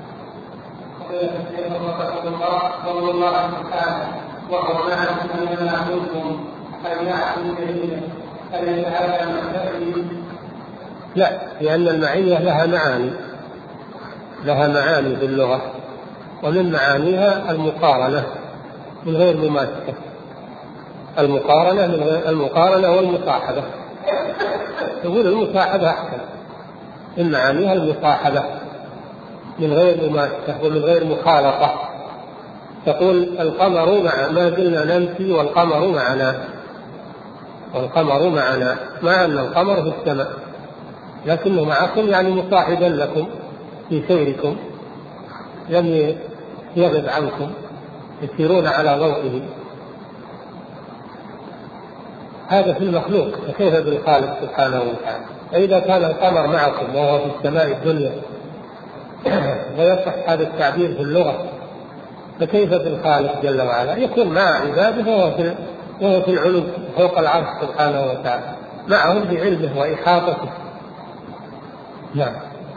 قول الله سبحانه وهو معكم أينما كنتم هل يعلم كثيرا هل يتعلم التأويل؟ لا، لأن المعية لها معاني لها معاني في اللغة، ومن معانيها المقارنة من غير مماثلة. المقارنة من غير المقارنة والمصاحبة. تقول المصاحبة أحسن. من معانيها المصاحبة من غير مماثلة ومن غير مخالطة. تقول القمر مع ما زلنا نمشي والقمر معنا، والقمر معنا، مع أن القمر في السماء لكنه معكم يعني مصاحبا لكم في سيركم، لم يغب عنكم، يسيرون على ضوئه. هذا في المخلوق، فكيف بالخالق سبحانه وتعالى؟ فإذا كان القمر معكم وهو في السماء الدنيا ويصح هذا التعبير في اللغة، فكيف بالخالق جل وعلا؟ يكون مع عباده وهو في العلو فوق العرش سبحانه وتعالى، معهم بعلمه وإحاطته. نعم.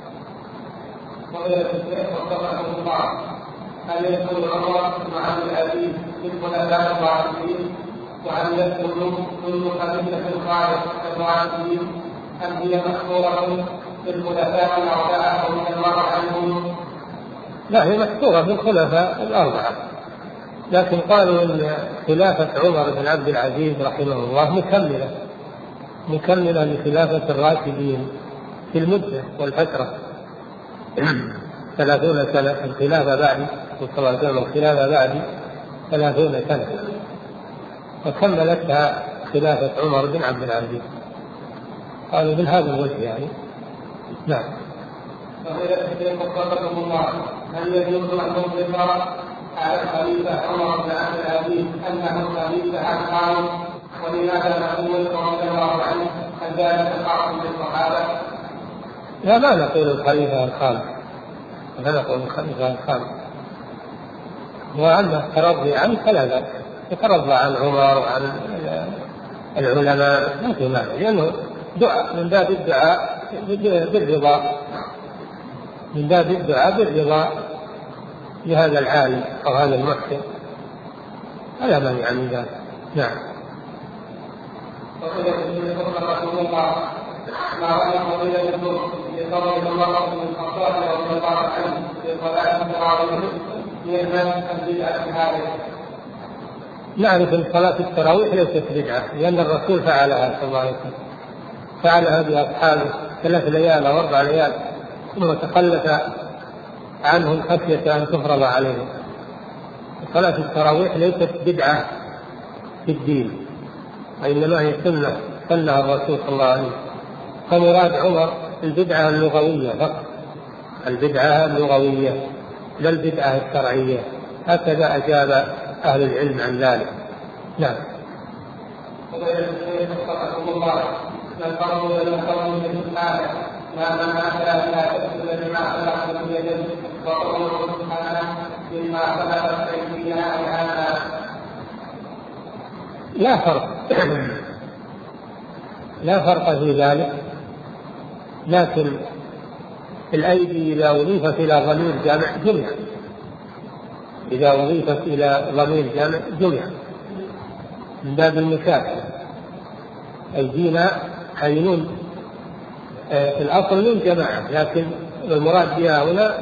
هل يدخل عمر مع الأبي في الخلفاء الراشدين؟ وهل يدخل كل خليفة الخالق الراشدين؟ أم هي محصورة في الخلفاء الأربعة ومن المرء عنهم؟ لا، هي محصورة في الخلفاء الأربعة، لكن قالوا أن خلافة عمر بن عبد العزيز رحمه الله مكملة مكملة لخلافة الراشدين في المدة والفترة. ثلاثون سنة الخلافة بعد وصلاة الخلافة بعد ثلاثون سنة، وكملتها خلافة عمر بن عبد العزيز. قالوا من هذا الوجه يعني. نعم. هل يجوز أن نطلق على الخليفة عمر بن عبد العزيز أنه خليفة عن خالد؟ ولماذا نقول رضي الله عنه هل ذلك خاص بالصحابة؟ لا، ما نقول الخليفة الخالد، لا نقول الخليفة الخالد. وأما الترضي عنه فلا ذلك، يترضى عن عمر وعن العلماء ما في مانع، لأنه دعاء من باب الدعاء بالرضا من باب الدعاء بالرضا لهذا العالم أو هذا المحسن، فلا مانع من ذلك. نعم. وقيل في رسول الله ما رأى قضية الدور لقول الله من الخطاب رضي الله عنه في صلاة التراويح يهمل البدعة هذه. نعرف أن صلاة التراويح ليست بدعة، لأن الرسول فعلها صلى الله عليه وسلم، فعلها بأصحابه ثلاث ليال أو أربع ليال، ثم تخلف عنهم خشية أن تفرض عليهم. صلاة التراويح ليست بدعة في الدين، وإنما هي سنة سنها الرسول صلى الله عليه وسلم. فمراد عمر البدعة اللغوية فقط، البدعة اللغوية لا البدعة الشرعية، هكذا أجاب أهل العلم عن ذلك. نعم. ما من أكل لا تأكل بما خلق بيده وقوله سبحانه مما خلق أيدينا أنعاما. لا فرق لا فرق في ذلك، لكن الأيدي إذا أضيفت إلى ضمير جامع جمع، إذا أضيفت إلى ضمير جامع جمع من باب المشاكل. أيدينا عينون في الأصل من جماعة، لكن المراد بها هنا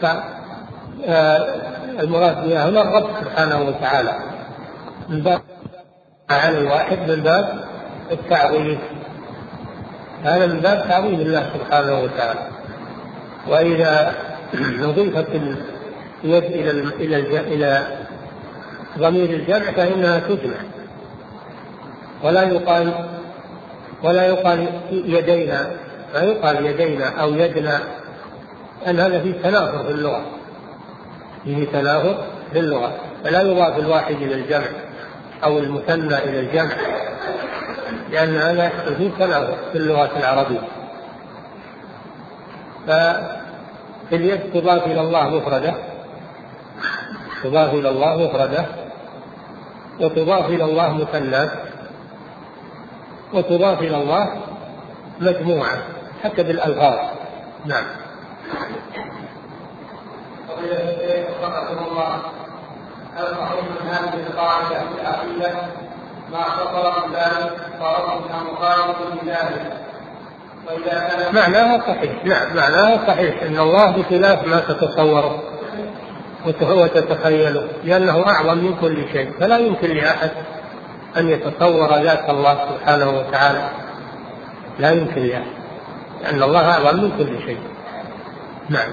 المراد بها هنا الرب سبحانه وتعالى من باب على الواحد، من باب التعظيم، هذا من باب تعظيم الله سبحانه وتعالى. وإذا أضيفت اليد إلى إلى إلى ضمير الجمع فإنها تجمع، ولا يقال ولا يقال يدينا، ما يقال يدينا أو يدنا، أن هذا فيه تنافر في اللغة، فيه تنافر في اللغة، فلا يضاف الواحد إلى الجمع أو المثنى إلى الجمع، لأن هذا فيه تنافر في اللغة العربية. ففي اليد تضاف إلى الله مفردة، تضاف إلى الله مفردة، وتضاف إلى الله مثنى، وتضاف إلى الله مجموعة حتى بالألفاظ. نعم. رحمه الله الصحيح من هذه القاعدة في العقيدة ما خطر من ذلك فربنا مخالف لذلك، وإذا كان معناها صحيح. نعم معناها صحيح أن الله بخلاف ما تتصوره وتتخيله، لأنه أعظم من كل شيء، فلا يمكن لأحد أن يتصور ذات الله سبحانه وتعالى، لا يمكن لأحد، لأن الله أعظم من كل شيء. نعم.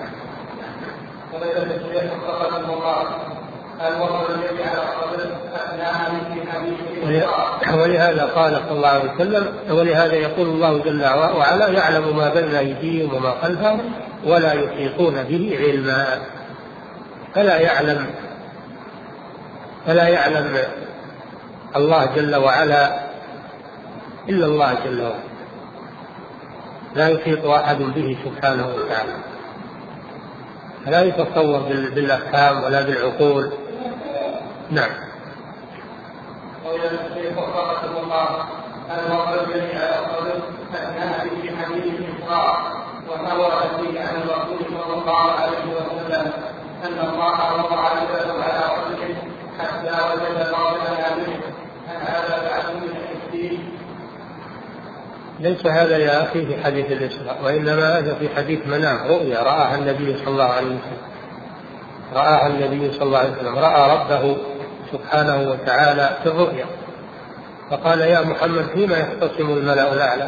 ولهذا قال صلى الله عليه وسلم، ولهذا يقول الله جل وعلا يعلم ما بين أيديهم وما خلفهم ولا يحيطون به علما. فلا يعلم فلا يعلم الله جل وعلا إلا الله جل وعلا، لا يحيط أحد به سبحانه وتعالى، فلا يتصور بالأفهام ولا بالعقول. نعم. وإذا الشيخ وفقكم الله الموقف الذي على الصدر أثناء في حديث الإسراء وما فيه عن الرسول صلى الله عليه وسلم أن الله وضع عبده على عرشه حتى وجد موضع منه، هل هذا بعد من التكذيب؟ ليس هذا يا أخي في حديث الإسراء، وإنما هذا في حديث منام، رؤيا رآها النبي صلى الله عليه وسلم، رآها النبي صلى الله عليه وسلم، رأى ربه سبحانه وتعالى في الرؤيا، فقال يا محمد فيما يختصم الملأ الأعلى؟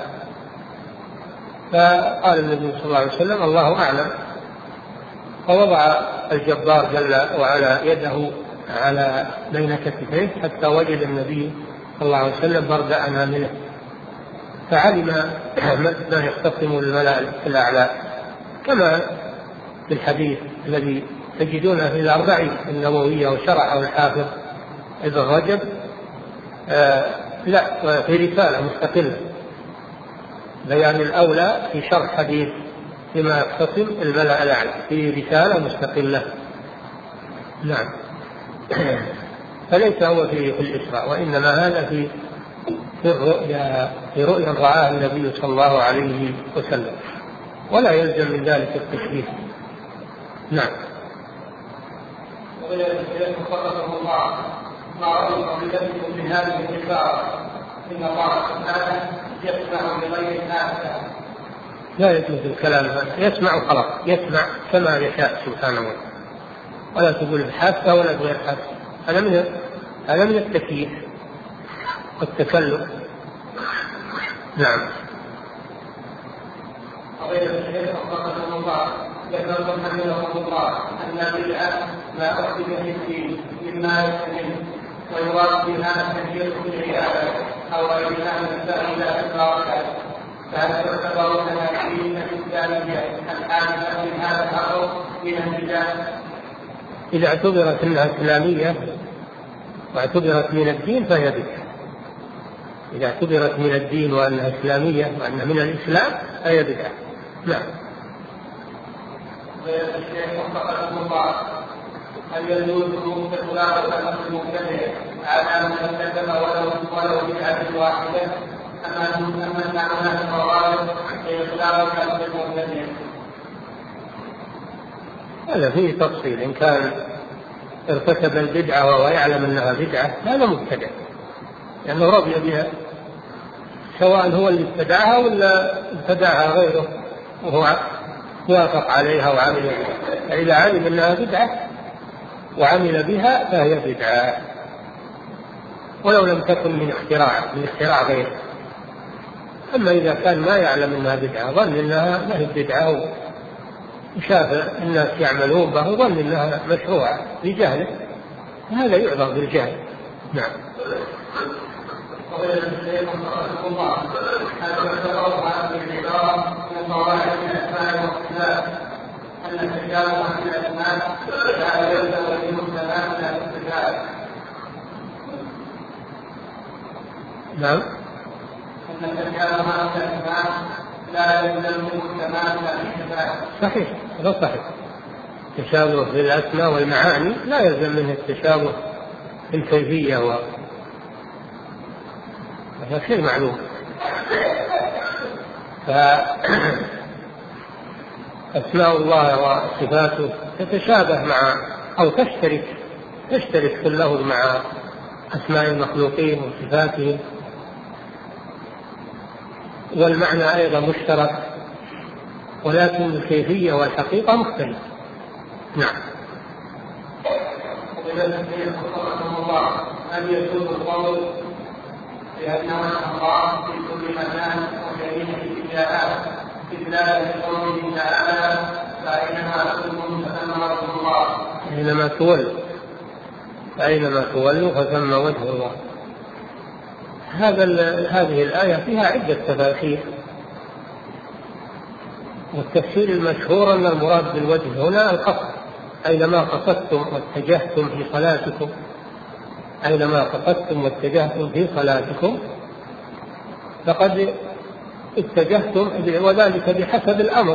فقال النبي صلى الله عليه وسلم الله أعلم، فوضع الجبار جل وعلا يده على بين كتفيه حتى وجد النبي صلى الله عليه وسلم برد أنامله، فعلم ما يختصم الملأ الأعلى، كما في الحديث الذي تجدونه في الأربعين النووية وشرحه الحافظ ابن رجب، آه لا في رسالة مستقلة بيان الأولى في شرح حديث فيما يختصم الملأ الأعلى، في رسالة مستقلة. نعم. فليس هو في الإسراء، وإنما هذا في في الرؤيا، في رؤيا رآها النبي صلى الله عليه وسلم، ولا يلزم من ذلك التشبيه. نعم. وإذا الشيخ وفقكم الله ما رأي فضيلتكم في هذه العبارة إن الله سبحانه يسمع بغير حاسة؟ لا يجوز الكلام هذا، يسمع خلاص، يسمع كما يشاء سبحانه وتعالى، ولا تقول بحاسة ولا بغير حاسة، هذا من هذا من التكييف والتكلف. نعم. وغير الشيخ وفقكم الله ذكرتم حفظكم الله أن البدعة ما أحدث في الدين مما يسلم ويراد بها التشريع في العبادة أو غيرها من السائلة البركات، فهل تعتبر تنافيذ الإسلامية الحادثة من هذا الأمر من البدع؟ إذا اعتبرت أنها إسلامية واعتبرت من الدين فهي بدعة. إذا اعتبرت من الدين وأنها إسلامية وأنها من الإسلام فهي بدعة. نعم. الشيخ وفقكم الله هل يجوز استقلال الأمر المبتدع على من ارتكب ولو ولو بدعة واحدة أما أن هناك موارد لإقلال الأمر المبتدع؟ هذا فيه تفصيل، إن كان ارتكب البدعة وهو يعلم أنها بدعة هذا مبتدع، لأنه يعني رضي بها، سواء هو اللي ابتدعها ولا ابتدعها غيره وهو وافق عليها وعمل بها. فإذا علم أنها بدعة وعمل بها فهي بدعة، ولو لم تكن من اختراع من اختراع غيره. أما إذا كان ما يعلم أنها بدعة، ظن أنها ما هي بدعة وشاف الناس يعملون به وظن أنها مشروعة لجهله، هذا يعذر بالجهل. نعم. وقال الشيخ رحمه الله هل يعتبر هذه العبارة من قواعد الأسماء والصفات أن التشابه في الأسماء لا يلزم بالمسلمات لا الصفات؟ نعم. أن التشابه في الأسماء لا يلزم بالمسلمات لا الصفات. صحيح، هذا صحيح. التشابه في الأسماء والمعاني لا يلزم منه التشابه في الكيفية و هذا شيء معلوم. فأسماء الله وصفاته تتشابه مع أو تشترك تشترك في اللفظ مع أسماء المخلوقين وصفاتهم، والمعنى أيضا مشترك، ولكن الكيفية والحقيقة مختلفة. نعم. هل يجوز القول بأن الله في كل مكان وجميع الاتجاهات استدلالا بقوله تعالى فأينما كنتم فثم وجه الله؟ أينما تولوا فأينما تولوا فثم وجه الله. هذا هذه الآية فيها عدة تفاسير، والتفسير المشهور أن المراد بالوجه هنا القصد، أينما قصدتم واتجهتم في صلاتكم، أينما قصدتم واتجهتم في صلاتكم فقد اتجهتم، وذلك بحسب الأمر،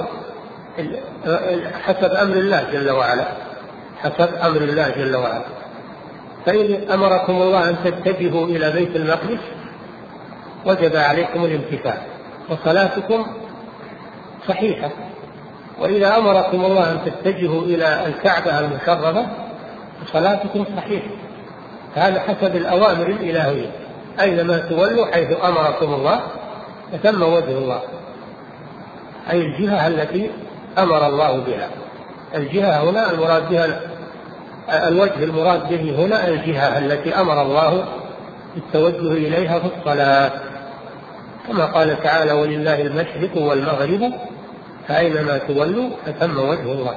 حسب أمر الله جل وعلا، حسب أمر الله جل وعلا. فإن أمركم الله أن تتجهوا إلى بيت المقدس وجب عليكم الامتثال وصلاتكم صحيحة، وإذا أمركم الله أن تتجهوا إلى الكعبة المشرفة فصلاتكم صحيحة. هذا حسب الأوامر الإلهية، أينما تولوا حيث أمركم الله فثم وجه الله، أي الجهة التي أمر الله بها. الجهة هنا المراد بها الوجه، المراد به هنا الجهة التي أمر الله بالتوجه إليها في الصلاة، كما قال تعالى ولله المشرق والمغرب فأينما تولوا فثم وجه الله.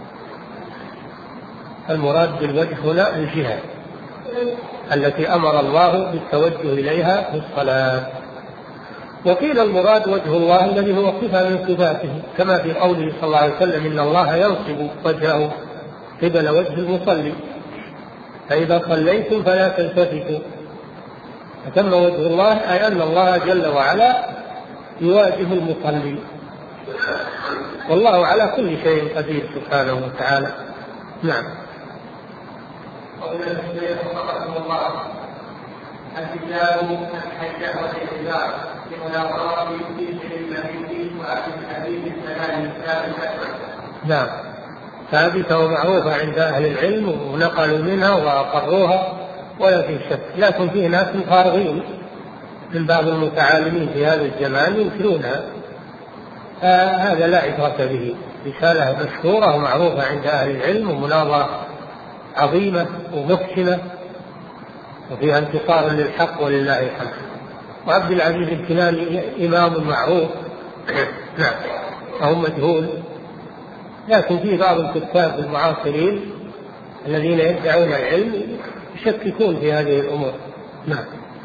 المراد بالوجه هنا الجهة التي أمر الله بالتوجه إليها في الصلاة. وقيل المراد وجه الله الذي هو صفة من صفاته، كما في قوله صلى الله عليه وسلم إن الله ينصب وجهه قبل وجه المصلي فإذا صليتم فلا تلتفتوا. فتم وجه الله أي أن الله جل وعلا يواجه المصلي، والله على كل شيء قدير سبحانه وتعالى. نعم. وإلى الشيخ رحمه الله الكتاب الحجة والاعتذار لمناظرات في المحيط وأهل الحديث الثاني الثالثة. نعم، ثابتة ومعروفة عند أهل العلم ونقلوا منها وأقروها ولا في شك، لكن فيه ناس خارغين من بعض المتعالمين في هذا الزمان ينكرونها، هذا لا عبرة به. رسالة مشهورة ومعروفة عند أهل العلم ومناظرة عظيمة ومحسنة وفيها انتصار للحق ولله الحمد. وعبد العزيز الكناني إمام معروف نعم وهو مجهول، لكن في بعض الكتاب المعاصرين الذين يدعون العلم يشككون في هذه الأمور. نعم.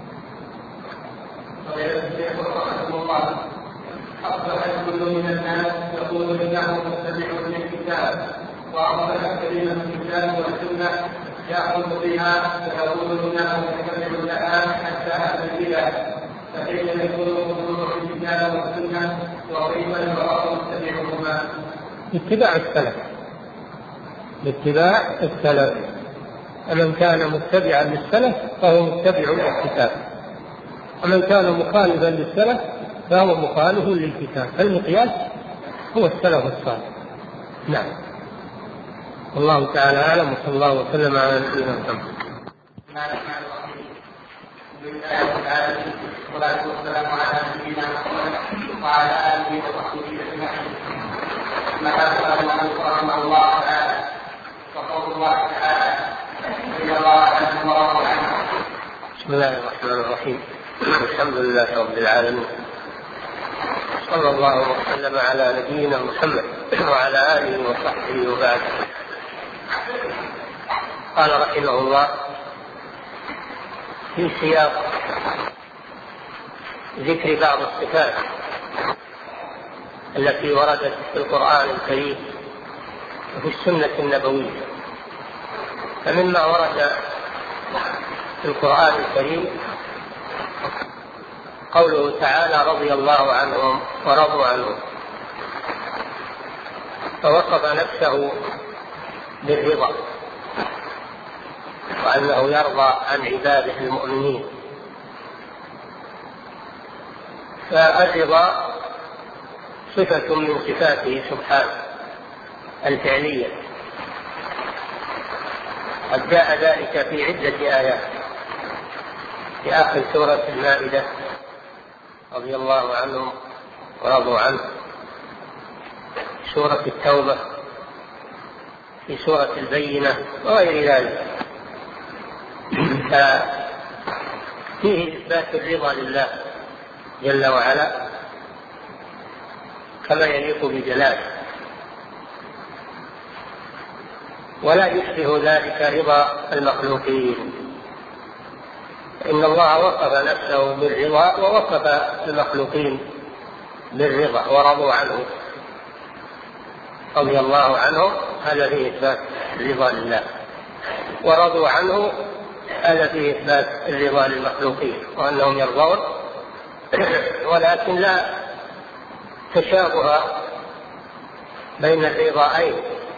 أصبح كل من الناس يقول إنه متبع للكتاب وأصبح كلمة الكتاب والسنة يأخذ بها ويقول إنه متبع لها حتى أتى بها، فكيف يكون خضوع الكتاب والسنة وكيف المرء متبعهما؟ اتباع السلف، باتباع السلف. فمن كان متبعا للسلف فهو متبع للكتاب، ومن كان مخالفا للسلف فهو مخالف للكتاب. المقياس هو السلف الصالح. نعم. والله تعالى أعلم، وصلى الله وسلم على نبينا محمد. والصلاة والسلام على نبينا محمد وعلى آله وصحبه أجمعين. ما قال رحمه الله تعالى وقول الله تعالى رضي الله عنه ورضي عنه. بسم الله الرحمن الرحيم. الحمد لله رب العالمين، صلى الله وسلم على نبينا محمد وعلى آله وصحبه وبعد. قال رحمه الله في سياق ذكر بعض الصفات التي وردت في القرآن الكريم وفي السنة النبوية. فمما ورد في القرآن الكريم قوله تعالى رضي الله عنهم ورضوا عنه، فوصف نفسه بالرضا وأنه يرضى عن عباده المؤمنين. فالرضا صفة من صفاته سبحانه الفعلية، قد جاء ذلك في عدة آيات، في آخر سورة المائدة رضي الله عنهم ورضوا عنه، سورة التوبة، في سورة البينة وغير ذلك. ففيه إثبات الرضا لله جل وعلا كما يليق بجلاله، ولا يشبه ذلك رضا المخلوقين. إن الله وصف نفسه بالرضا ووصف المخلوقين بالرضا ورضوا عنه رضي الله عنهم، هذا فيه إثبات الرضا لله، ورضوا عنه هذا فيه إثبات الرضا للمخلوقين وأنهم يرضون. ولكن لا تشابه بين الرضاءين،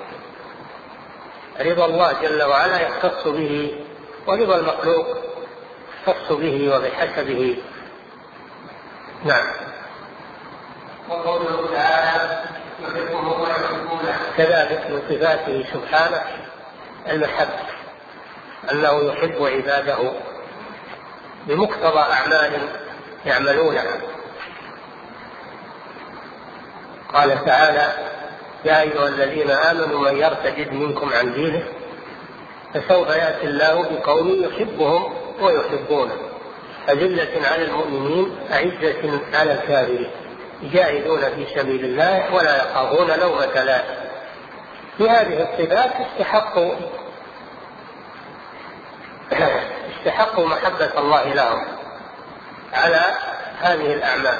رضا الله جل وعلا يختص به ورضا المخلوق يختص به وبحسبه. نعم. وقوله تعالى يحبهم ويحبونه، كذلك من صفاته سبحانه المحبة، أنه يحب عباده بمقتضى أعمال يعملونها. قال تعالى يا أيها الذين آمنوا من يرتد منكم عن دينه فسوف يأتي الله بقوم يحبهم ويحبونه أذلة على المؤمنين أعزة على الكافرين يجاهدون في سبيل الله ولا يخافون لومة لائم. في هذه الصفات استحقوا استحقوا محبة الله لهم على هذه الأعمال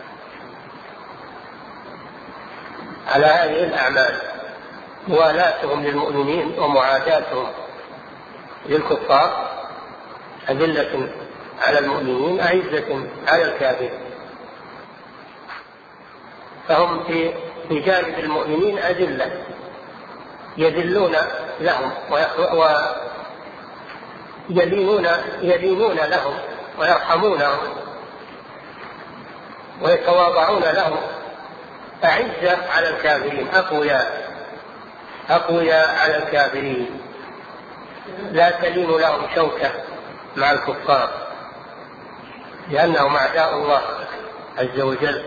على هذه الأعمال موالاتهم للمؤمنين ومعاداتهم للكفار أذلة على المؤمنين أعزة على الكافرين. فهم في جانب المؤمنين أذلة يذلون لهم ويلينون يلينون لهم ويرحمونهم ويتواضعون لهم، أعزة على الكافرين أقوياء أقوياء على الكافرين لا تلين لهم شوكة مع الكفار لأنهم أعداء الله عز وجل.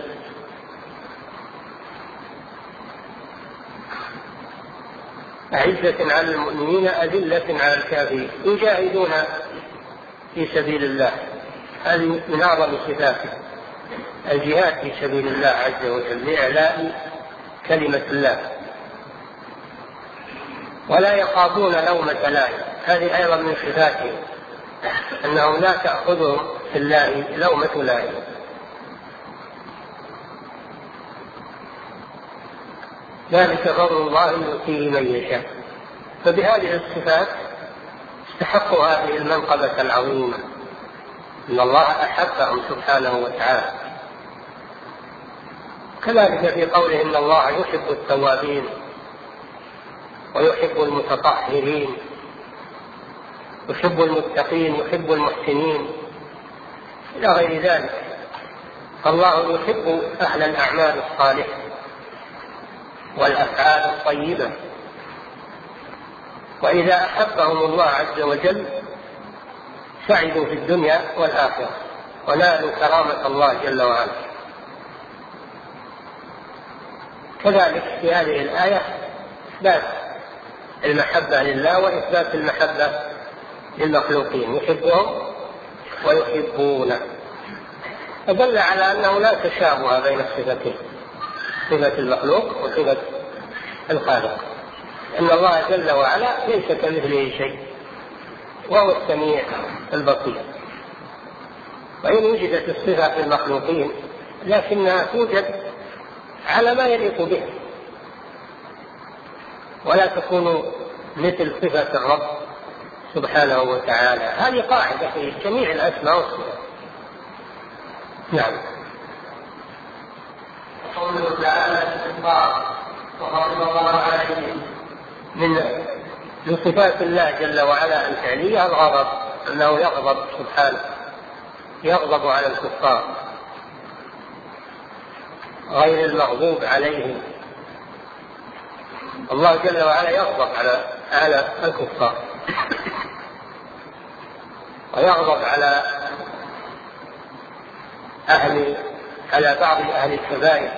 أعزة على المؤمنين أذلة على الكافرين يجاهدون في سبيل الله. هذه من أعظم صفاته الجهاد في سبيل الله عز وجل لإعلاء كلمة الله، ولا يخافون لومة لائم. هذه أيضا من صفاته أنهم لا تأخذهم في الله لومة لائم. ذلك فضل الله يؤتيه من يشاء. فبهذه الصفات استحقوا هذه المنقبة العظيمة، إن الله أحبهم سبحانه وتعالى. كذلك في قوله إن الله يحب التوابين ويحب المتطهرين يحب المتقين يحب المحسنين إلى غير ذلك. فالله يحب أهل الأعمال الصالحة والأفعال الطيبة، وإذا أحبهم الله عز وجل سعدوا في الدنيا والآخرة ونالوا كرامة الله جل وعلا. كذلك في هذه الآية إثبات المحبة لله وإثبات المحبة للمخلوقين، يحبهم ويحبونه. فدل على أنه لا تشابه بين الصفتين، صفة المخلوق وصفة الخالق، أن الله جل وعلا ليس كمثله شيء وهو السميع البصير. وإن وجدت الصفة في المخلوقين لكنها توجد على ما يليق به، ولا تكون مثل صفة الرب سبحانه وتعالى. هذه قاعدة في جميع الأسماء والصفات. نعم. قوله تعالى الاستغفار وغضب الله عليه، من صفات الله جل وعلا الفعلية الغضب، أنه يغضب سبحانه، يغضب على الكفار غير المغضوب عليهم. الله جل وعلا يغضب على على الكفار ويغضب على أهل على بعض أهل الكبائر،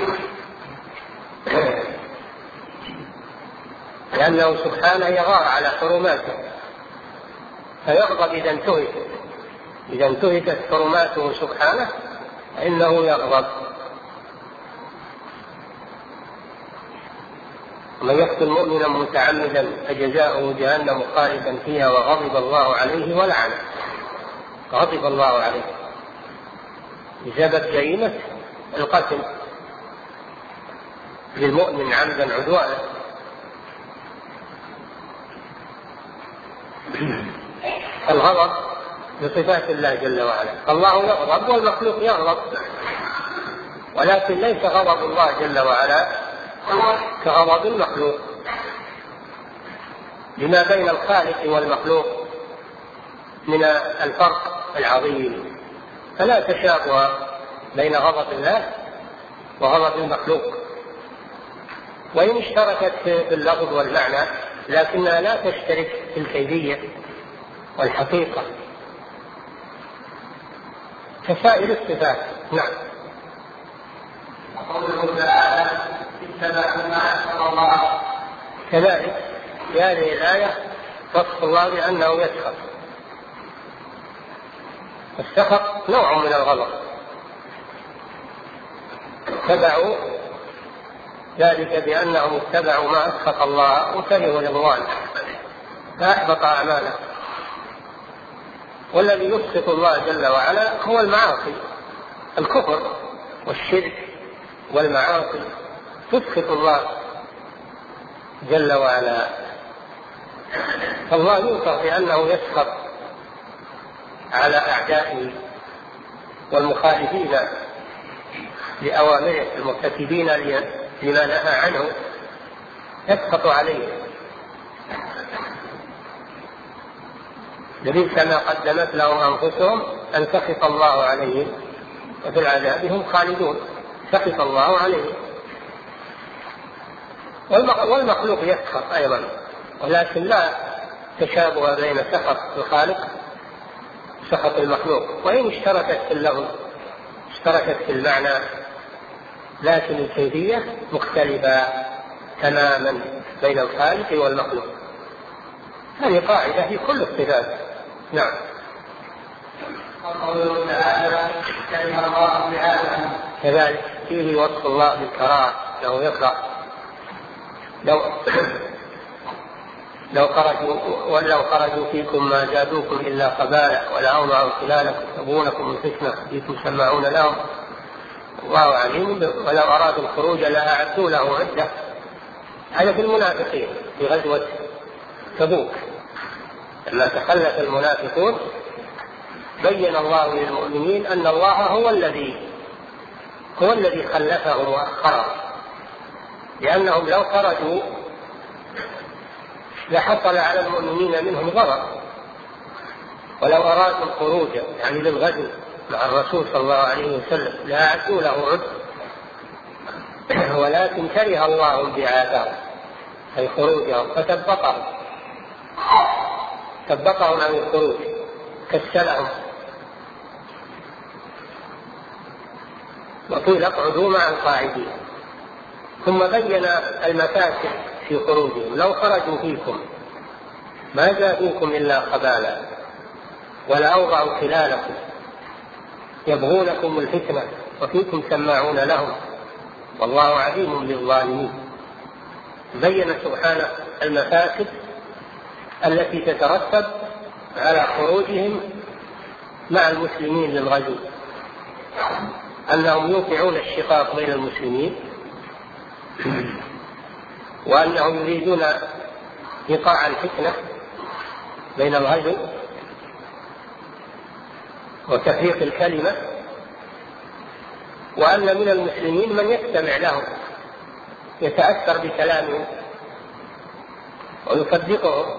لأنه سبحانه يغار على حرماته، فيغضب إذا انتهكت إذا انتهكت حرماته سبحانه فإنه يغضب. ومن يقتل مؤمنا متعمدا فجزاؤه جهنم خالدا فيها وغضب الله عليه ولعنه. غضب الله عليه بسبب جريمة القتل للمؤمن عمدا عدوانا. الغضب بصفات الله جل وعلا، الله يغضب والمخلوق يغضب، ولكن ليس غضب الله جل وعلا كغضب المخلوق، لما بين الخالق والمخلوق من الفرق العظيم، فلا تشابه بين غضب الله وغضب المخلوق، وإن اشتركت في اللفظ والمعنى لكنها لا تشترك في الكيفية والحقيقة كسائر الصفات. نعم. قوله تعالى اتبعوا ما أسخط الله، كذلك في هذه الآية وصف الله بأنه يسخط. السخط نوع من الغضب، اتبعوا ذلك بأنهم اتبعوا ما أسخط الله وكرهوا رضوانه فأحبط أعماله. والذي يسخط الله جل وعلا هو المعاصي، الكفر والشرك والمعاصي تسخط الله جل وعلا. فالله يوصف بأنه يسخط على أعدائه والمخالفين لأوامره المرتكبين لما نهى عنه، يسخط عليه. لبئس ما قدمت لهم أنفسهم أن سخط الله عليهم وفي العذاب هم خالدون. سخط الله عليهم. والمخلوق يسخط أيضا، ولكن لا تشابه بين سخط الخالق وسخط المخلوق، وإن اشتركت في اللفظ اشتركت في المعنى، لكن الكيفية مختلفة تماما بين الخالق والمخلوق. هذه قاعدة في كل الصفات. نعم. كذلك فيه وصف الله بالكراهة، لو يكره لو لو خرجوا ولو خرجوا فيكم ما زادوكم إلا خبالا ولأوضعوا خلالكم يبغونكم الفتنة فيكم سماعون لهم الله عليم، ولو أرادوا الخروج لأعدوا له عدة. هذا في المنافقين في غزوة تبوك لما تخلف المنافقون بين الله للمؤمنين أن الله هو الذي هو الذي خلفهم وأخرهم، لأنهم لو خرجوا لحصل على المؤمنين منهم ضرر، ولو أرادوا الخروج يعني للغزو مع الرسول صلى الله عليه وسلم لأعدوا له عد، ولكن كره الله انبعاثهم أي خروجهم فثبطهم ثبطهم عن الخروج كسلهم، وقيل اقعدوا مع القاعدين. ثم بين المفاسد في خروجهم، لو خرجوا فيكم ما زادوكم إلا خبالا ولأوضعوا خلالكم يبغونكم الفتنة وفيكم سماعون لهم والله عليم بالظالمين. بين سبحانه المفاسد التي تترتب على خروجهم مع المسلمين للغزو، أنهم يوقعون الشقاق بين المسلمين، وأنهم يريدون إيقاع الفتنة بين الغزو وتفريق الكلمة، وأن من المسلمين من يستمع لهم يتأثر بكلامهم ويصدقهم.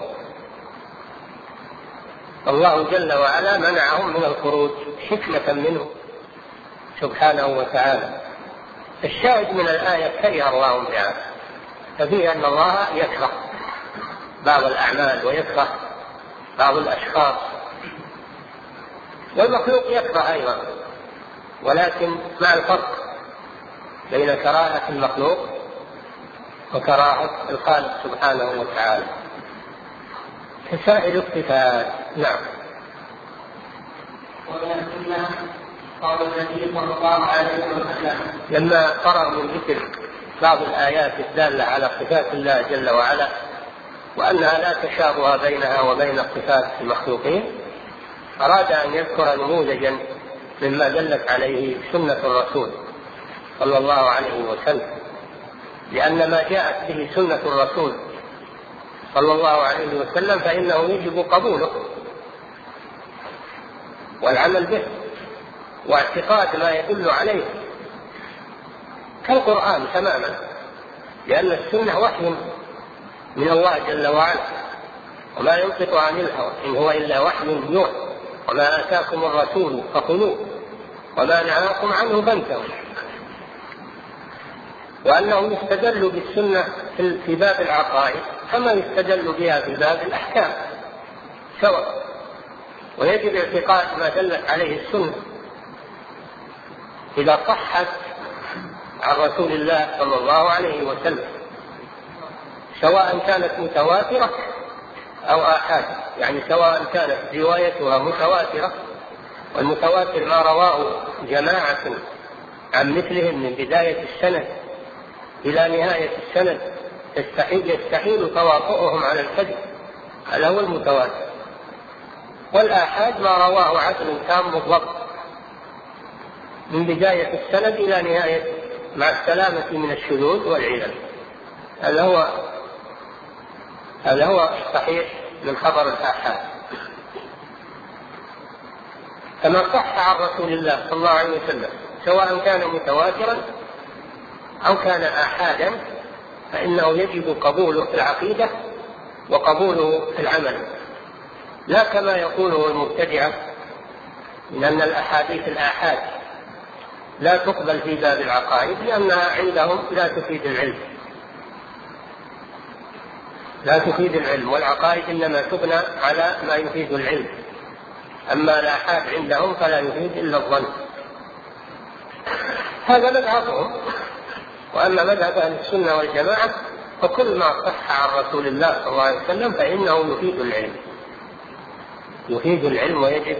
الله جل وعلا منعهم من الخروج حكمة منه سبحانه وتعالى. الشاهد من الآية كره الله بها، ففيه أن الله يكره بعض الأعمال ويكره بعض الأشخاص، والمخلوق يكره أيضا، ولكن مع الفرق بين كراهة المخلوق وكراهة الخالق سبحانه وتعالى كسائر الصفات. نعم. ومن السنة قال النبي صلى الله عليه وسلم لما فرغ من ذكر بعض الآيات الدالة على صفات الله جل وعلا وأنها لا تشابه بينها وبين صفات المخلوقين، أراد أن يذكر نموذجا مما دلت عليه سنة الرسول صلى الله عليه وسلم، لأن ما جاءت به سنة الرسول صلى الله عليه وسلم فإنه يجب قبوله والعمل به واعتقاد ما يدل عليه كالقرآن تماما، لأن السنة وحي من الله جل وعلا، وما ينطق عن الهوى إن هو إلا وحي يوحى، وما آتاكم الرسول فخذوه وما نهاكم عنه فانتهوا. وأنه يستدل بالسنة في باب العقائد كما يستدل بها في باب الأحكام سواء، ويجب اعتقاد ما دلت عليه السنة إذا صحت عن رسول الله صلى الله عليه وسلم، سواء كانت متواترة أو آحاد، يعني سواء كانت روايتها متواترة، والمتواتر ما رواه جماعة عن مثلهم من بداية السند إلى نهاية السند يستحيل, يستحيل تواطؤهم على الكذب، هذا هو المتواتر. والآحاد ما رواه عدل تام بالضبط من بداية السند إلى نهاية مع السلامة من الشذوذ والعلل، هذا هو هذا هو الصحيح من خبر الآحاد. كما صح عن رسول الله صلى الله عليه وسلم سواء كان متواترا أو كان آحادا فإنه يجب قبوله في العقيدة وقبوله في العمل، لا كما يقوله المبتدعة من أن الأحاديث الآحاد لا تقبل في باب العقائد لأنها عندهم لا تفيد العلم لا تفيد العلم والعقائد إنما تبنى على ما يفيد العلم، أما الآحاد عندهم فلا يفيد إلا الظن. هذا مذهبهم. وأما مذهب أهل السنة والجماعة فكل ما صح عن رسول الله صلى الله عليه وسلم فإنه يفيد العلم يفيد العلم ويجب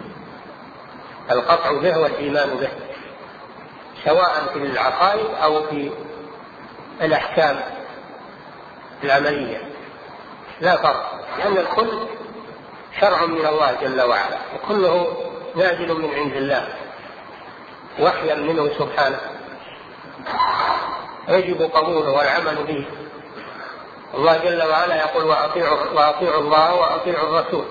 القطع به والإيمان به، سواء في العقائد أو في الأحكام العملية لا فرق، لأن الكل شرع من الله جل وعلا وكله نازل من عند الله وحيا منه سبحانه، يجب قبوله والعمل به. الله جل وعلا يقول وأطيعوا, وأطيعوا الله وأطيعوا الرسول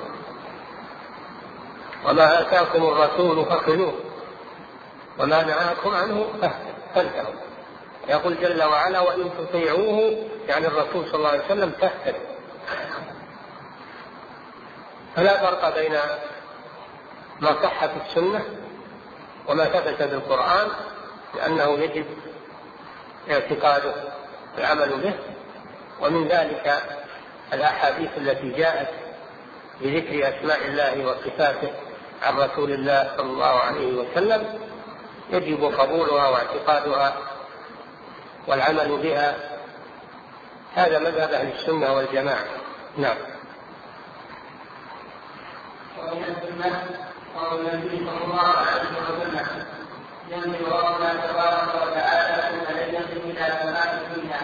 وما آتاكم الرسول فخذوه وما نهاكم عنه فانتهوا. يقول جل وعلا وإن تطيعوه يعني الرسول صلى الله عليه وسلم تهتدوا. فلا فرق بين ما صح في السنة وما ثبت بالقرآن، لأنه يجب اعتقاده والعمل به. ومن ذلك الأحاديث التي جاءت بذكر أسماء الله وصفاته عن رسول الله صلى الله عليه وسلم يجب قبولها واعتقادها والعمل بها. هذا مذهب أهل السنة والجماعة. نعم. ومن السنة قول النبي صلى الله عليه وسلم ينزل ربنا تبارك وتعالى كل ليلة إلى سماء الدنيا.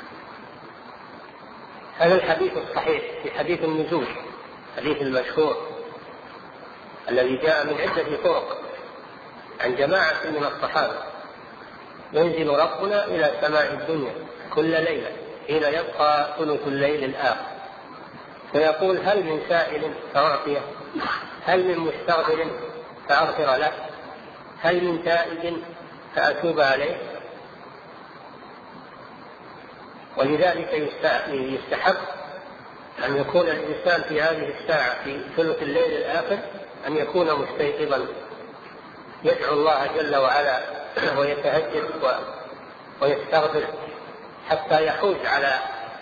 هذا الحديث الصحيح في حديث النزول، حديث المشهور الذي جاء من عدة طرق عن جماعة من الصحابة، ينزل ربنا إلى سماء الدنيا كل ليلة حين يبقى ثلث الليل الآخر، فيقول هل من سائل فأعطيه، هل من مستغفر فأغفر له، هل من تائب فأتوب عليه. ولذلك يستحب أن يكون الإنسان في هذه الساعة في ثلث الليل الآخر أن يكون مستيقظا يدعو الله جل وعلا ويتهجد ويستغفر حتى يحوز على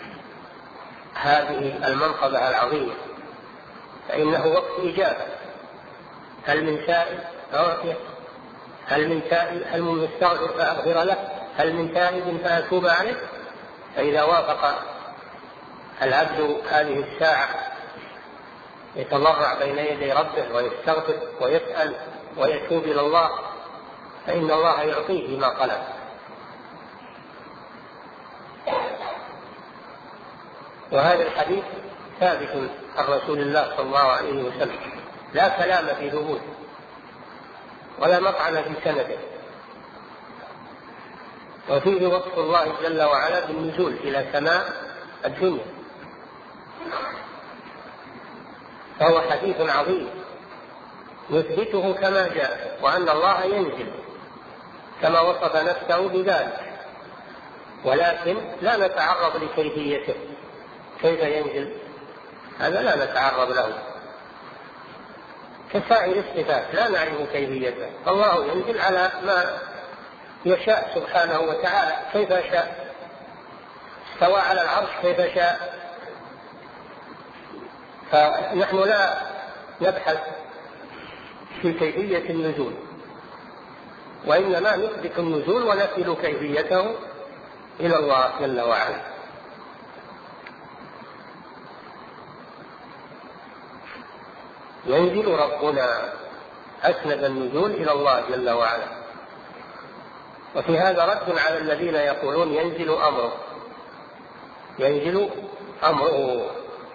هذه المنقبة العظيمة، فإنه وقت إجابة. هل من سائل فأعطيه، هل من تائب، هل من مستغفر فأغفر له، هل من تائب فأتوب عليه. فإذا وافق العبد هذه الساعة يتضرع بين يدي ربه ويستغفر ويسأل ويتوب إلى الله فإن الله يعطيه ما طلب. وهذا الحديث ثابت عن رسول الله صلى الله عليه وسلم، لا كلام في ثبوته ولا مطعن في سنده، وفيه وصف الله جل وعلا بالنزول إلى سماء الدنيا، فهو حديث عظيم يثبته كما جاء، وأن الله ينزل كما وصف نفسه بذلك، ولكن لا نتعرض لكيفيته، كيف ينزل هذا لا نتعرض له، كسائر الصفات لا نعرف كيفيته، الله ينزل على ما يشاء سبحانه وتعالى كيف شاء، استوى على العرش كيف شاء. فنحن لا نبحث في كيفية النزول، وإنما نثبت النزول ونسأل كيفيته إلى الله جل وعلا. ينزل ربنا، أسند النزول إلى الله جل وعلا. وفي هذا رد على الذين يقولون ينزل أمره، ينزل أمره،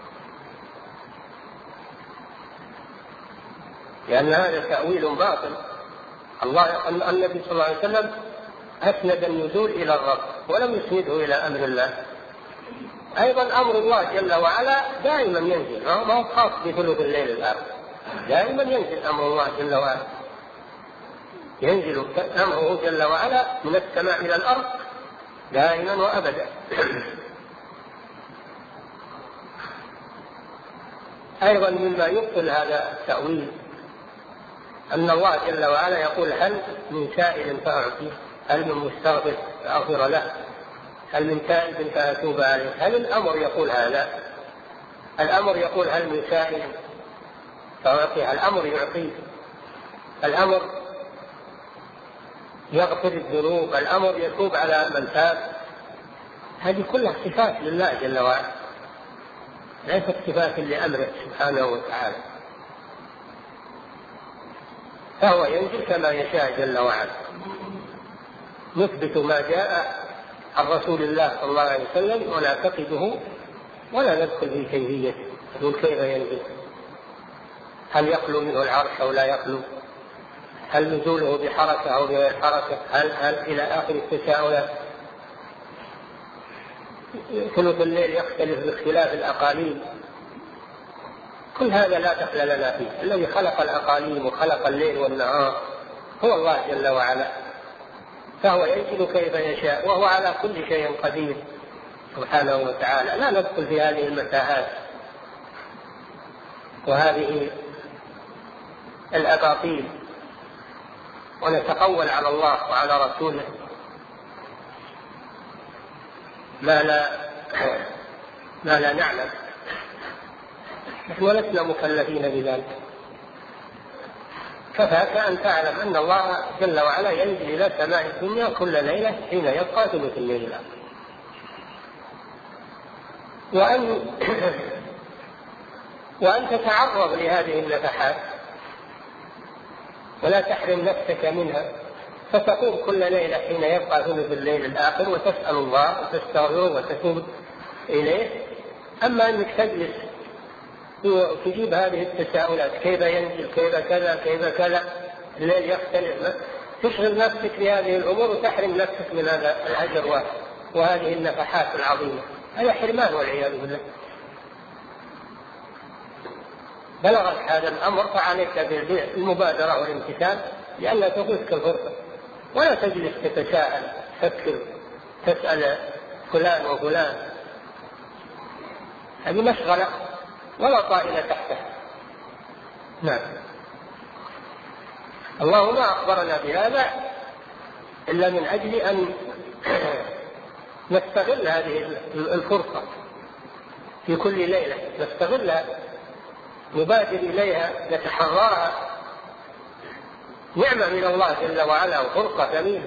لأن هذا تأويل باطل. الله النبي صلى الله عليه وسلم أسند النزول إلى الرب ولم يسنده إلى أمر الله. أيضا أمر الله جل وعلا دائما ينزل، ما هو خاص بثلث الليل الآخر، دائما ينزل أمر الله جل وعلا، ينزل أمره جل وعلا من السماء إلى الأرض دائما وأبدا. أيضا مما يبطل هذا التأويل أن الله جل وعلا يقول هل من سائل فأعطيه، هل من مستغفر فأغفر له، هل من تائب فأتوب عليه. هل الأمر يقول هذا؟ الأمر يقول هل من سائل فأعطيه، الأمر يعطيه، الأمر يغفر الذنوب، الأمر يتوب على من تاب. هذه كلها صفات لله جل وعلا، ليست صفات لأمره سبحانه وتعالى، فهو ينزل كما يشاء جل وعلا. نثبت ما جاء عن رسول الله صلى الله عليه وسلم ونعتقده ولا ندخل في كيفيته، نقول كيف ينزل، هل يخلو منه العرش أو لا يخلو، هل نزوله بحركة أو بغير حركة، هل, هل إلى آخر التساؤلات. ثلث الليل يختلف باختلاف الأقاليم، كل هذا لا دخل لنا فيه. الذي خلق الأقاليم وخلق الليل والنهار هو الله جل وعلا، فهو ينزل كيف يشاء وهو على كل شيء قدير سبحانه وتعالى. لا ندخل في هذه المتاهات وهذه الأباطيل ونتقول على الله وعلى رسوله ما لا ما لا نعلم، نحن لسنا مكلفين بذلك. كفاك أن تعلم أن الله جل وعلا ينزل إلى سماء الدنيا كل ليلة حين يبقى ثلث الليل الآخر، وأن وأن تتعرض لهذه النفحات ولا تحرم نفسك منها، فتقوم كل ليلة حين يبقى ثلث الليل الآخر وتسأل الله وتستغفره وتتوب إليه. أما أنك تجلس وتجيب هذه التساؤلات كيف ينزل كيف كذا كيف كذا، الليل يختلف، تشغل نفسك بهذه الأمور وتحرم نفسك من هذا الأجر وهذه النفحات العظيمة، هذا حرمان والعياذ بالله. بلغك هذا الأمر فعليك بالمبادرة والامتثال لئلا تفوتك الفرصة، ولا تجلس تتساءل تفكر تسأل فلان وفلان، هذه مشغلة ولا طائلة تحته. نعم. الله ما أخبرنا بهذا إلا من أجل أن نستغل هذه الفرصة في كل ليلة، نستغلها نبادر إليها نتحراها، نعمة من الله جل وعلا وفرصة ثمينة.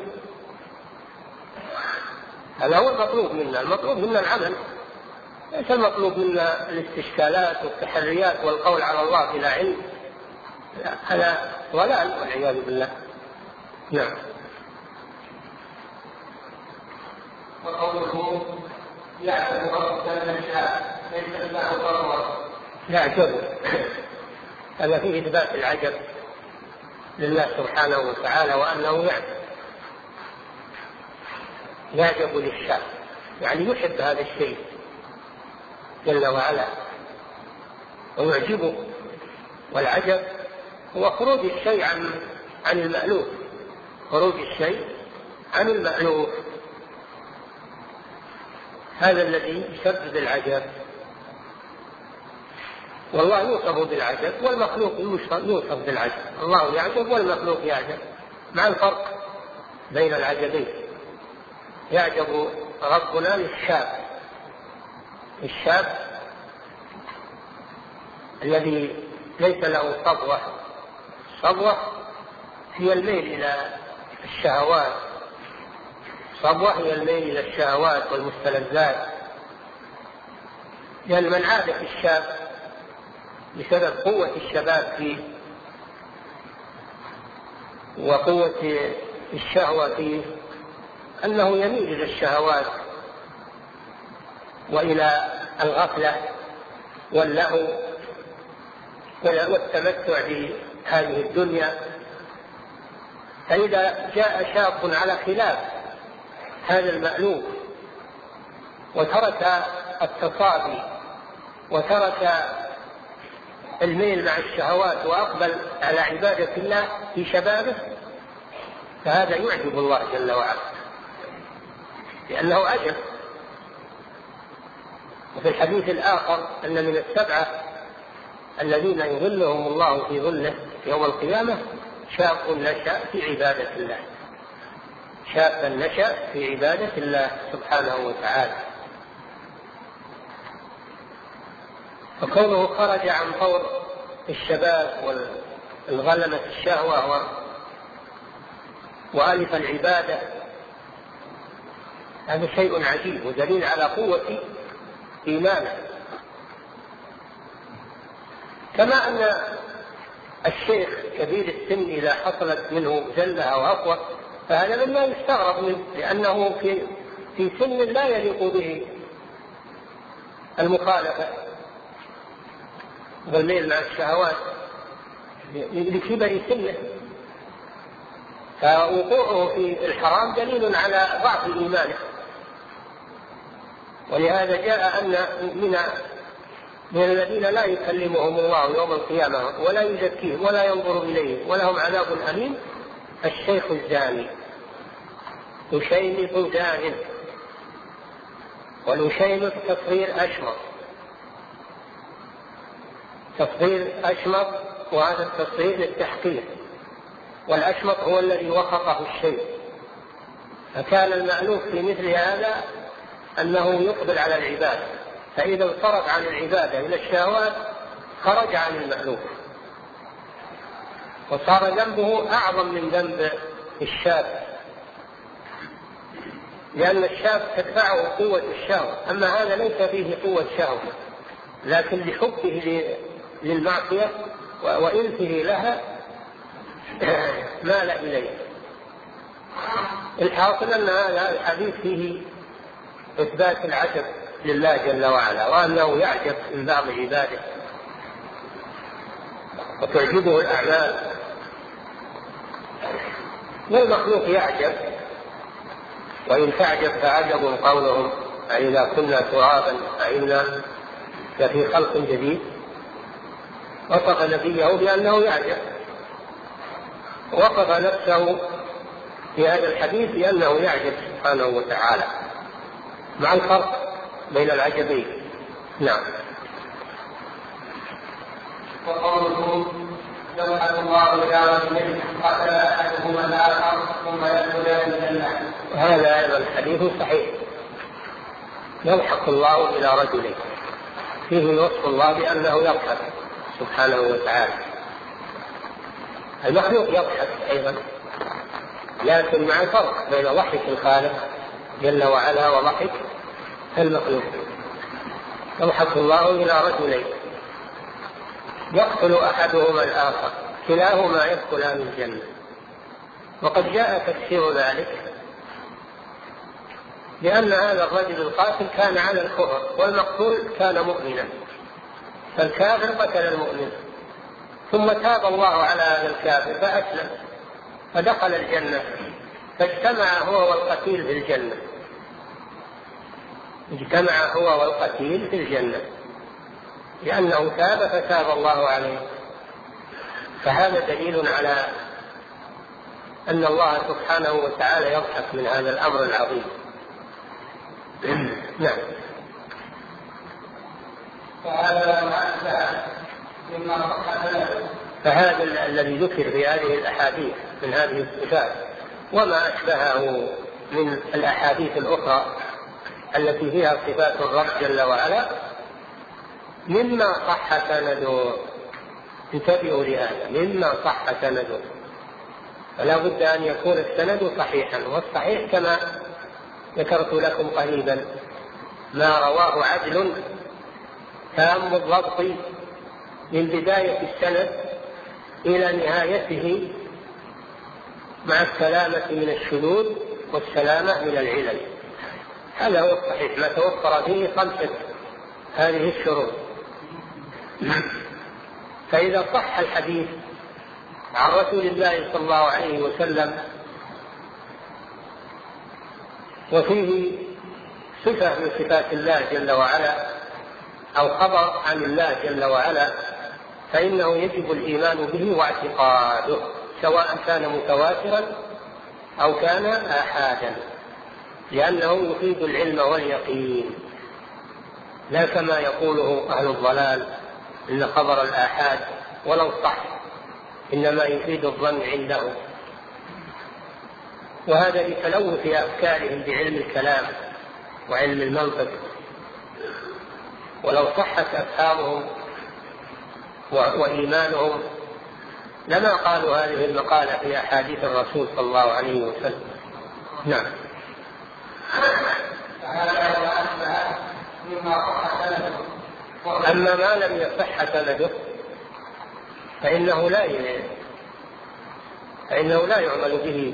هذا هو المطلوب منا، المطلوب منا العمل، ليس المطلوب منا الاستشكالات والتحريات والقول على الله بلا علم، هذا ضلال والعياذ بالله. نعم. وقوله يعلم ربك النشاء ليس الله ضرورا. يعجب، هذا فيه إثبات العجب لله سبحانه وتعالى، وأنه يعجب يعجب للشاء، يعني يحب هذا الشيء جل وعلا ويعجبه. والعجب هو خروج الشيء عن عن المألوف، خروج الشيء عن المألوف، هذا الذي يسبب العجب. والله يوصف بالعجب والمخلوق يوصف بالعجب، الله يعجب والمخلوق يعجب، مع الفرق بين العجبين. يعجب ربنا للشاب، الشاب الذي ليس له صبوة، صبوة هي الميل إلى الشهوات، صبوة هي الميل إلى الشهوات والمستلذات، لأن من عاد في الشاب بسبب قوة الشباب فيه وقوة الشهوة فيه أنه يميل إلى الشهوات وإلى الغفلة واللهو والتمتع بهذه الدنيا. فإذا جاء شاب على خلاف هذا المألوف وترك التصابي وترك الميل مع الشهوات وأقبل على عبادة الله في شبابه، فهذا يعجب الله جل وعلا لأنه عجب. وفي الحديث الآخر أن من السبعة الذين يظلهم الله في ظله يوم القيامة شاب نشأ في عبادة الله، شاب نشأ في عبادة الله سبحانه وتعالى. فكونه خرج عن طور الشباب والغلمة الشهوة وألف العبادة، هذا شيء عجيب ودليل على قوة إيمانه. كما أن الشيخ كبير السن إذا حصلت منه زلة أو عفوة فهذا مما يستغرب منه، لأنه في في سن لا يليق به المخالفة والميل مع الشهوات لكبر سنه، فوقوعه في الحرام دليل على ضعف إيمانه. ولهذا جاء أن من من الذين لا يكلمهم الله يوم القيامة ولا يزكيهم ولا ينظر إليهم ولهم عذاب أليم الشيخ الزاني يشيمط زان، واليشيمط تصغير أشمط، تصغير أشمط، وهذا التصغير للتحقير، والأشمط هو الذي وخطه الشيء. فكان المألوف في مثل هذا أنه يقبل على العبادة، فإذا انصرف عن العبادة إلى الشهوات خرج عن المألوف وصار ذنبه أعظم من ذنب الشاب، لأن الشاب تدفعه قوة الشهوة، أما هذا ليس فيه قوة شهوة، لكن لحبه للمعصية وإنفه لها مال إليه. الحاصل أن هذا الحديث فيه إثبات العجب لله جل وعلا، وأنه يعجب من بعض عباده وتعجبه الأعمال، والمخلوق يعجب، وإن تعجب فعجب قولهم أإذا كنا ترابا أإنا لفي خلق جديد. وصف نبيه بأنه يعجب، وصف نفسه في هذا الحديث بأنه يعجب سبحانه وتعالى، مع الفرق بين العجبين. نعم. وقوله يبعث الله إلى رجلين قتل أحدهما الآخر ثم يدخلان الجنة، هذا أيضا الحديث صحيح. يضحك الله إلى رجلين، فيه وصف الله بأنه يضحك سبحانه وتعالى. المخلوق يضحك أيضا، لكن مع فرق بين ضحك الخالق جل وعلا وضحك المخلوق. يضحك الله إلى رجلين يقتل أحدهما الآخر كلاهما يدخلان الجنة. وقد جاء تفسير ذلك لأن هذا الرجل القاتل كان على الكفر والمقتول كان مؤمنا، فالكافر قتل المؤمن، ثم تاب الله على هذا الكافر فأسلم فدخل الجنة، فاجتمع هو والقتيل في الجنة، اجتمع هو والقتيل في الجنة لأنه تاب فتاب الله عليه. فهذا دليل على أن الله سبحانه وتعالى يضحك من هذا الأمر العظيم. نعم. فهذا الذي ذكر في هذه الأحاديث من هذه الصفات وما أشبهه من الأحاديث الأخرى التي فيها صفات الرب جل وعلا مما صح سنده. انتبهوا لهذا، مما صح سنده، فلا بد أن يكون السند صحيحا، والصحيح كما ذكرت لكم قريبا ما رواه عدل تام الضبط من بداية السند إلى نهايته مع السلامة من الشذوذ والسلامة من العلل. هذا هو الصحيح، ما توفر فيه خمسة هذه الشروط. فإذا صح الحديث عن رسول الله صلى الله عليه وسلم وفيه صفة من صفات الله جل وعلا أو خبر عن الله جل وعلا، فإنه يجب الإيمان به واعتقاده، سواء كان متواترا أو كان آحادا، لأنه يفيد العلم واليقين، لا كما يقوله أهل الضلال إن خبر الآحاد ولو صح إنما يفيد الظن عنده، وهذا لتلوث أفكارهم بعلم الكلام وعلم المنطق. ولو صحت أفهامهم وإيمانهم لما قالوا هذه المقالة في أحاديث الرسول صلى الله عليه وسلم. نعم. أما ما لم يصح سنده فإنه لا فإنه لا يعمل به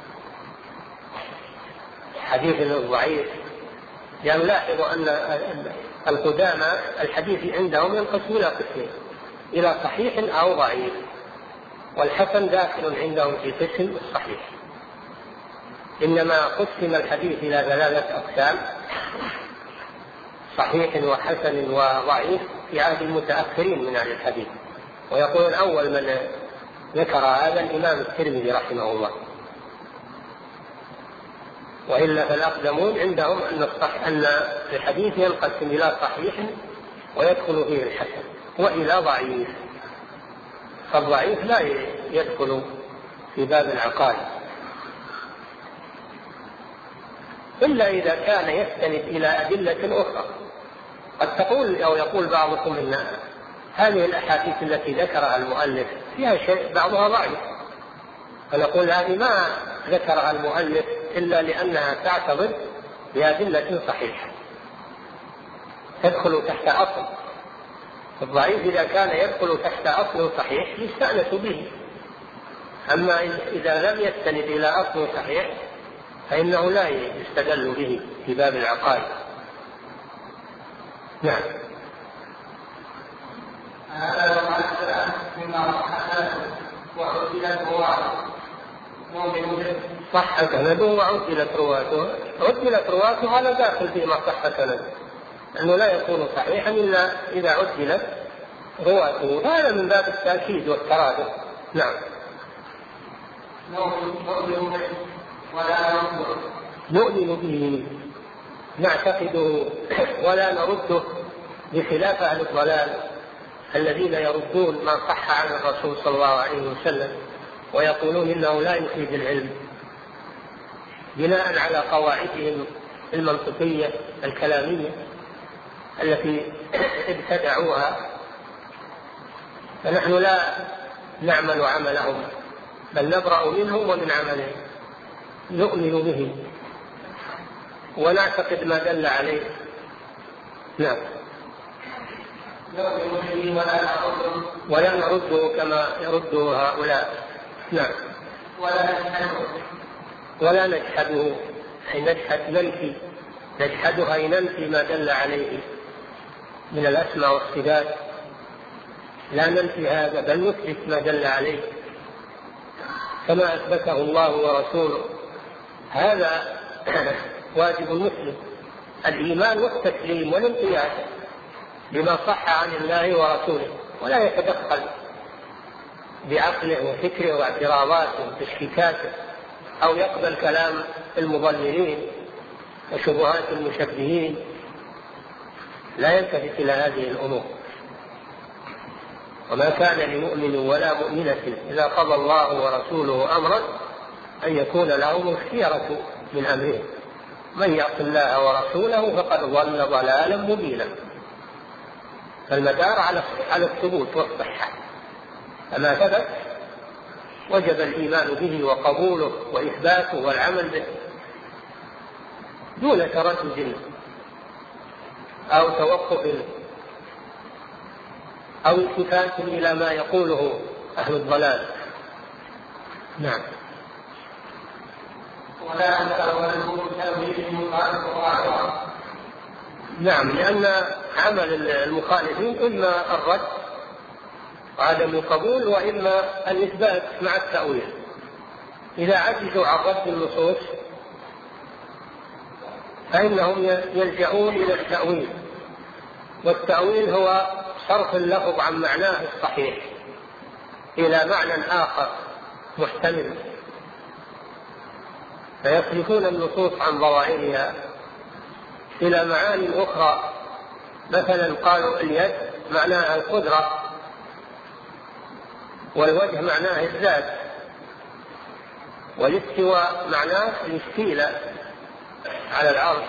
حديث الضعيف، يعني لاحظوا أن القدامى الحديث عندهم ينقسم إلى قسمين، إلى صحيح أو ضعيف، والحسن داخل عندهم في قسم الصحيح. إنما قسم الحديث إلى ثلاثة أقسام، صحيح وحسن وضعيف، في عهد المتأخرين من أهل الحديث. ويقول أول من ذكر هذا الإمام الترمذي رحمه الله، وإلا فالأقدمون عندهم أن الصح أن الحديث ينقسم إلى صحيح ويدخل فيه الحسن وإلى ضعيف، فالضعيف لا يدخل في باب العقائد إلا إذا كان يستند إلى أدلة أخرى. قد تقول أو يقول بعضكم إن هذه الأحاديث التي ذكرها المؤلف فيها شيء بعضها ضعيف، فنقول هذه ما ذكرها المؤلف إلا لأنها تعتبر بأدلة صحيحة تدخل تحت أصل. الضعيف إذا كان يدخل تحت أصل صحيح يستأنس به، أما إذا لم يستند إلى أصل صحيح فإنه لا يستدل به في باب العقائد. نعم. هذا ما أحسن مما صح وعدلت رواته صح سنده وعدلت رواته. عدلت رواته هذا داخل فيما صح سنده، أنه لا يكون صحيحا إلا إذا عدلت رواته، هذا من باب التأكيد والترادف. نعم. نؤمن به نعتقده ولا نرده، بخلاف أهل الضلال الذين يردون ما صح عن الرسول صلى الله عليه وسلم ويقولون إنه لا يفيد العلم بناء على قواعدهم المنطقية الكلامية التي ابتدعوها. فنحن لا نعمل عملهم بل نبرأ منهم ومن عملهم، نؤمن به ونعتقد ما دل عليه. نعم. ولا نرده كما يرده هؤلاء. نعم. ولا نجحده، أي نجحد ننفي، نجحدها أي ننفي ما دل عليه من الأسماء والصفات، لا ننفي هذا بل نثبت ما دل عليه كما أثبته الله ورسوله. هذا واجب المسلم، الإيمان والتسليم والانقياد بما صح عن الله ورسوله، ولا يتدخل بعقله وفكره واعتراضاته وتشكيكاته أو يقبل كلام المضللين وشبهات المشبهين، لا يلتفت إلى هذه الأمور. وما كان لمؤمن ولا مؤمنة إذا قضى الله ورسوله أمرا أن يكون لهم الخيرة من أمرهم، من يعص الله ورسوله فقد ضل ضلالا مبينا. فالمدار على الثبوت والصحة، فما ثبت وجب الإيمان به وقبوله وإثباته والعمل به دون تردد أو توقف أو التفات إلى ما يقوله أهل الضلال. نعم. نعم، لأن عمل المخالفين إما الرد وعدم القبول وإما الإثبات مع التأويل. إذا عجزوا عن رد النصوص فإنهم يلجؤون إلى التأويل، والتأويل هو صرف اللفظ عن معناه الصحيح إلى معنى آخر محتمل، فيصرفون النصوص عن ظواهرها إلى معاني أخرى. مثلا قالوا اليد معناها القدرة، والوجه معناه الذات، والاستواء معناه الاستيلاء على العرش،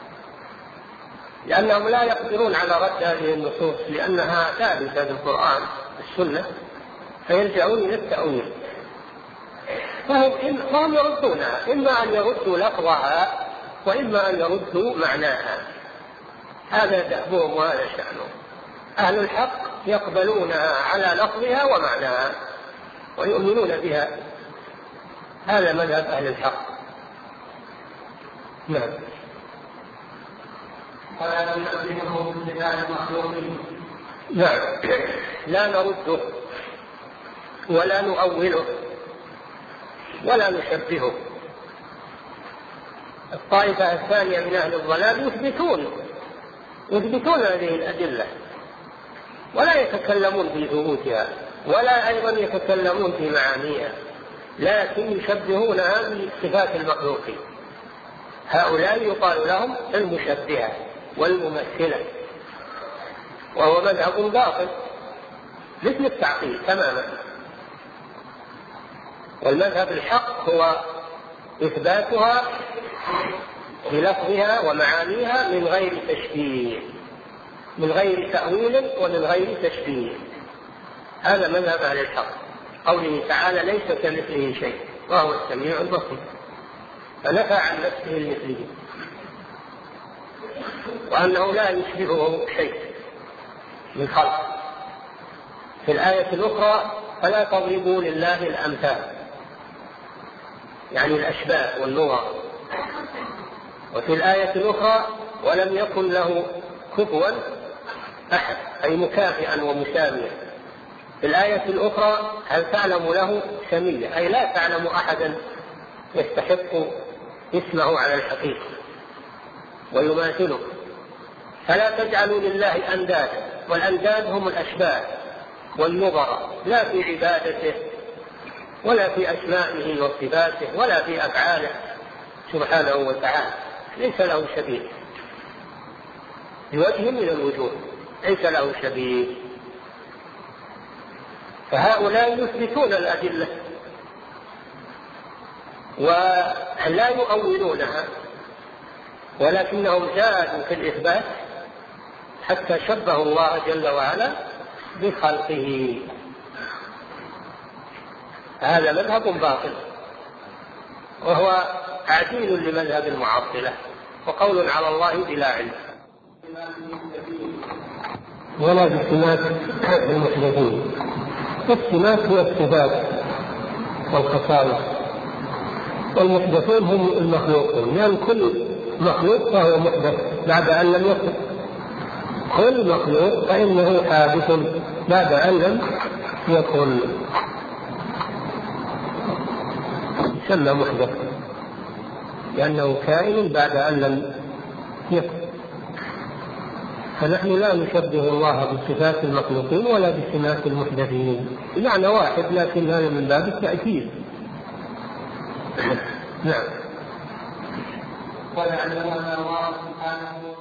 لأنهم لا يقدرون على رد هذه النصوص لأنها ثابتة بالقرآن والسنة، فيلجؤون إلى التأويل. فهم يردونها، إما أن يردوا لفظها وإما أن يردوا معناها، هذا دأبهم وهذا شأنهم. أهل الحق يقبلونها على لفظها ومعناها ويؤمنون بها، هذا مذهب أهل الحق. نعم. نعم، لا نرده ولا نؤوله ولا نشبهه. الطائفة الثانية من أهل الضلال يثبتون يثبتون هذه الأدلة ولا يتكلمون في ثبوتها ولا أيضا يتكلمون في معانيها، لكن يشبهونها بصفات المخلوقين. هؤلاء يقال لهم المشبهة والممثلة، وهو مذهب باطل مثل التعطيل تماما. والمذهب الحق هو إثباتها بلفظها ومعانيها من غير تشبيه، من غير تأويل ومن غير تشبيه. هذا مذهب أهل الحق. قوله تعالى ليس كمثله شيء وهو السميع البصير، فنفى عن نفسه المثلية وأنه لا يشبهه شيء من خلق. في الآية الأخرى فلا تضربوا لله الأمثال يعني الأشباه واللغة. وفي الآية الأخرى ولم يكن له كفوا أحد أي مكافئا ومساويا. في الآية الأخرى هل تعلم له سميا أي لا تعلم أحدا يستحق اسمه على الحقيقة ويماثله. فلا تجعلوا لله أندادا، والأنداد هم الأشباه والنظراء، لا في عبادته ولا في أسمائه وصفاته ولا في أفعاله سبحانه وتعالى، ليس له شبيه بوجه من الوجوه، ليس له شبيه. فهؤلاء يثبتون الأدلة ولا يؤولونها، ولكنهم زادوا في الإثبات حتى شبهوا الله جل وعلا بخلقه. هذا مذهب باطل وهو تعديل لمذهب المعطلة وقول على الله بلا علم. ولا بالسمات المحدثين. السمات هو الصفات والخصائص، والمحدثون هم المخلوقون، لأن كل مخلوق فهو محدث بعد أن لم يكن، كل مخلوق فإنه حادث بعد أن لم يكن، يسمى محدث لأنه كائن بعد أن لم يكن. فنحن لا نشبه الله بصفات المخلوقين ولا بسمات المحدثين، معنى واحد لكن هذا من باب التأكيد. نعم. ولعلمنا الله سبحانه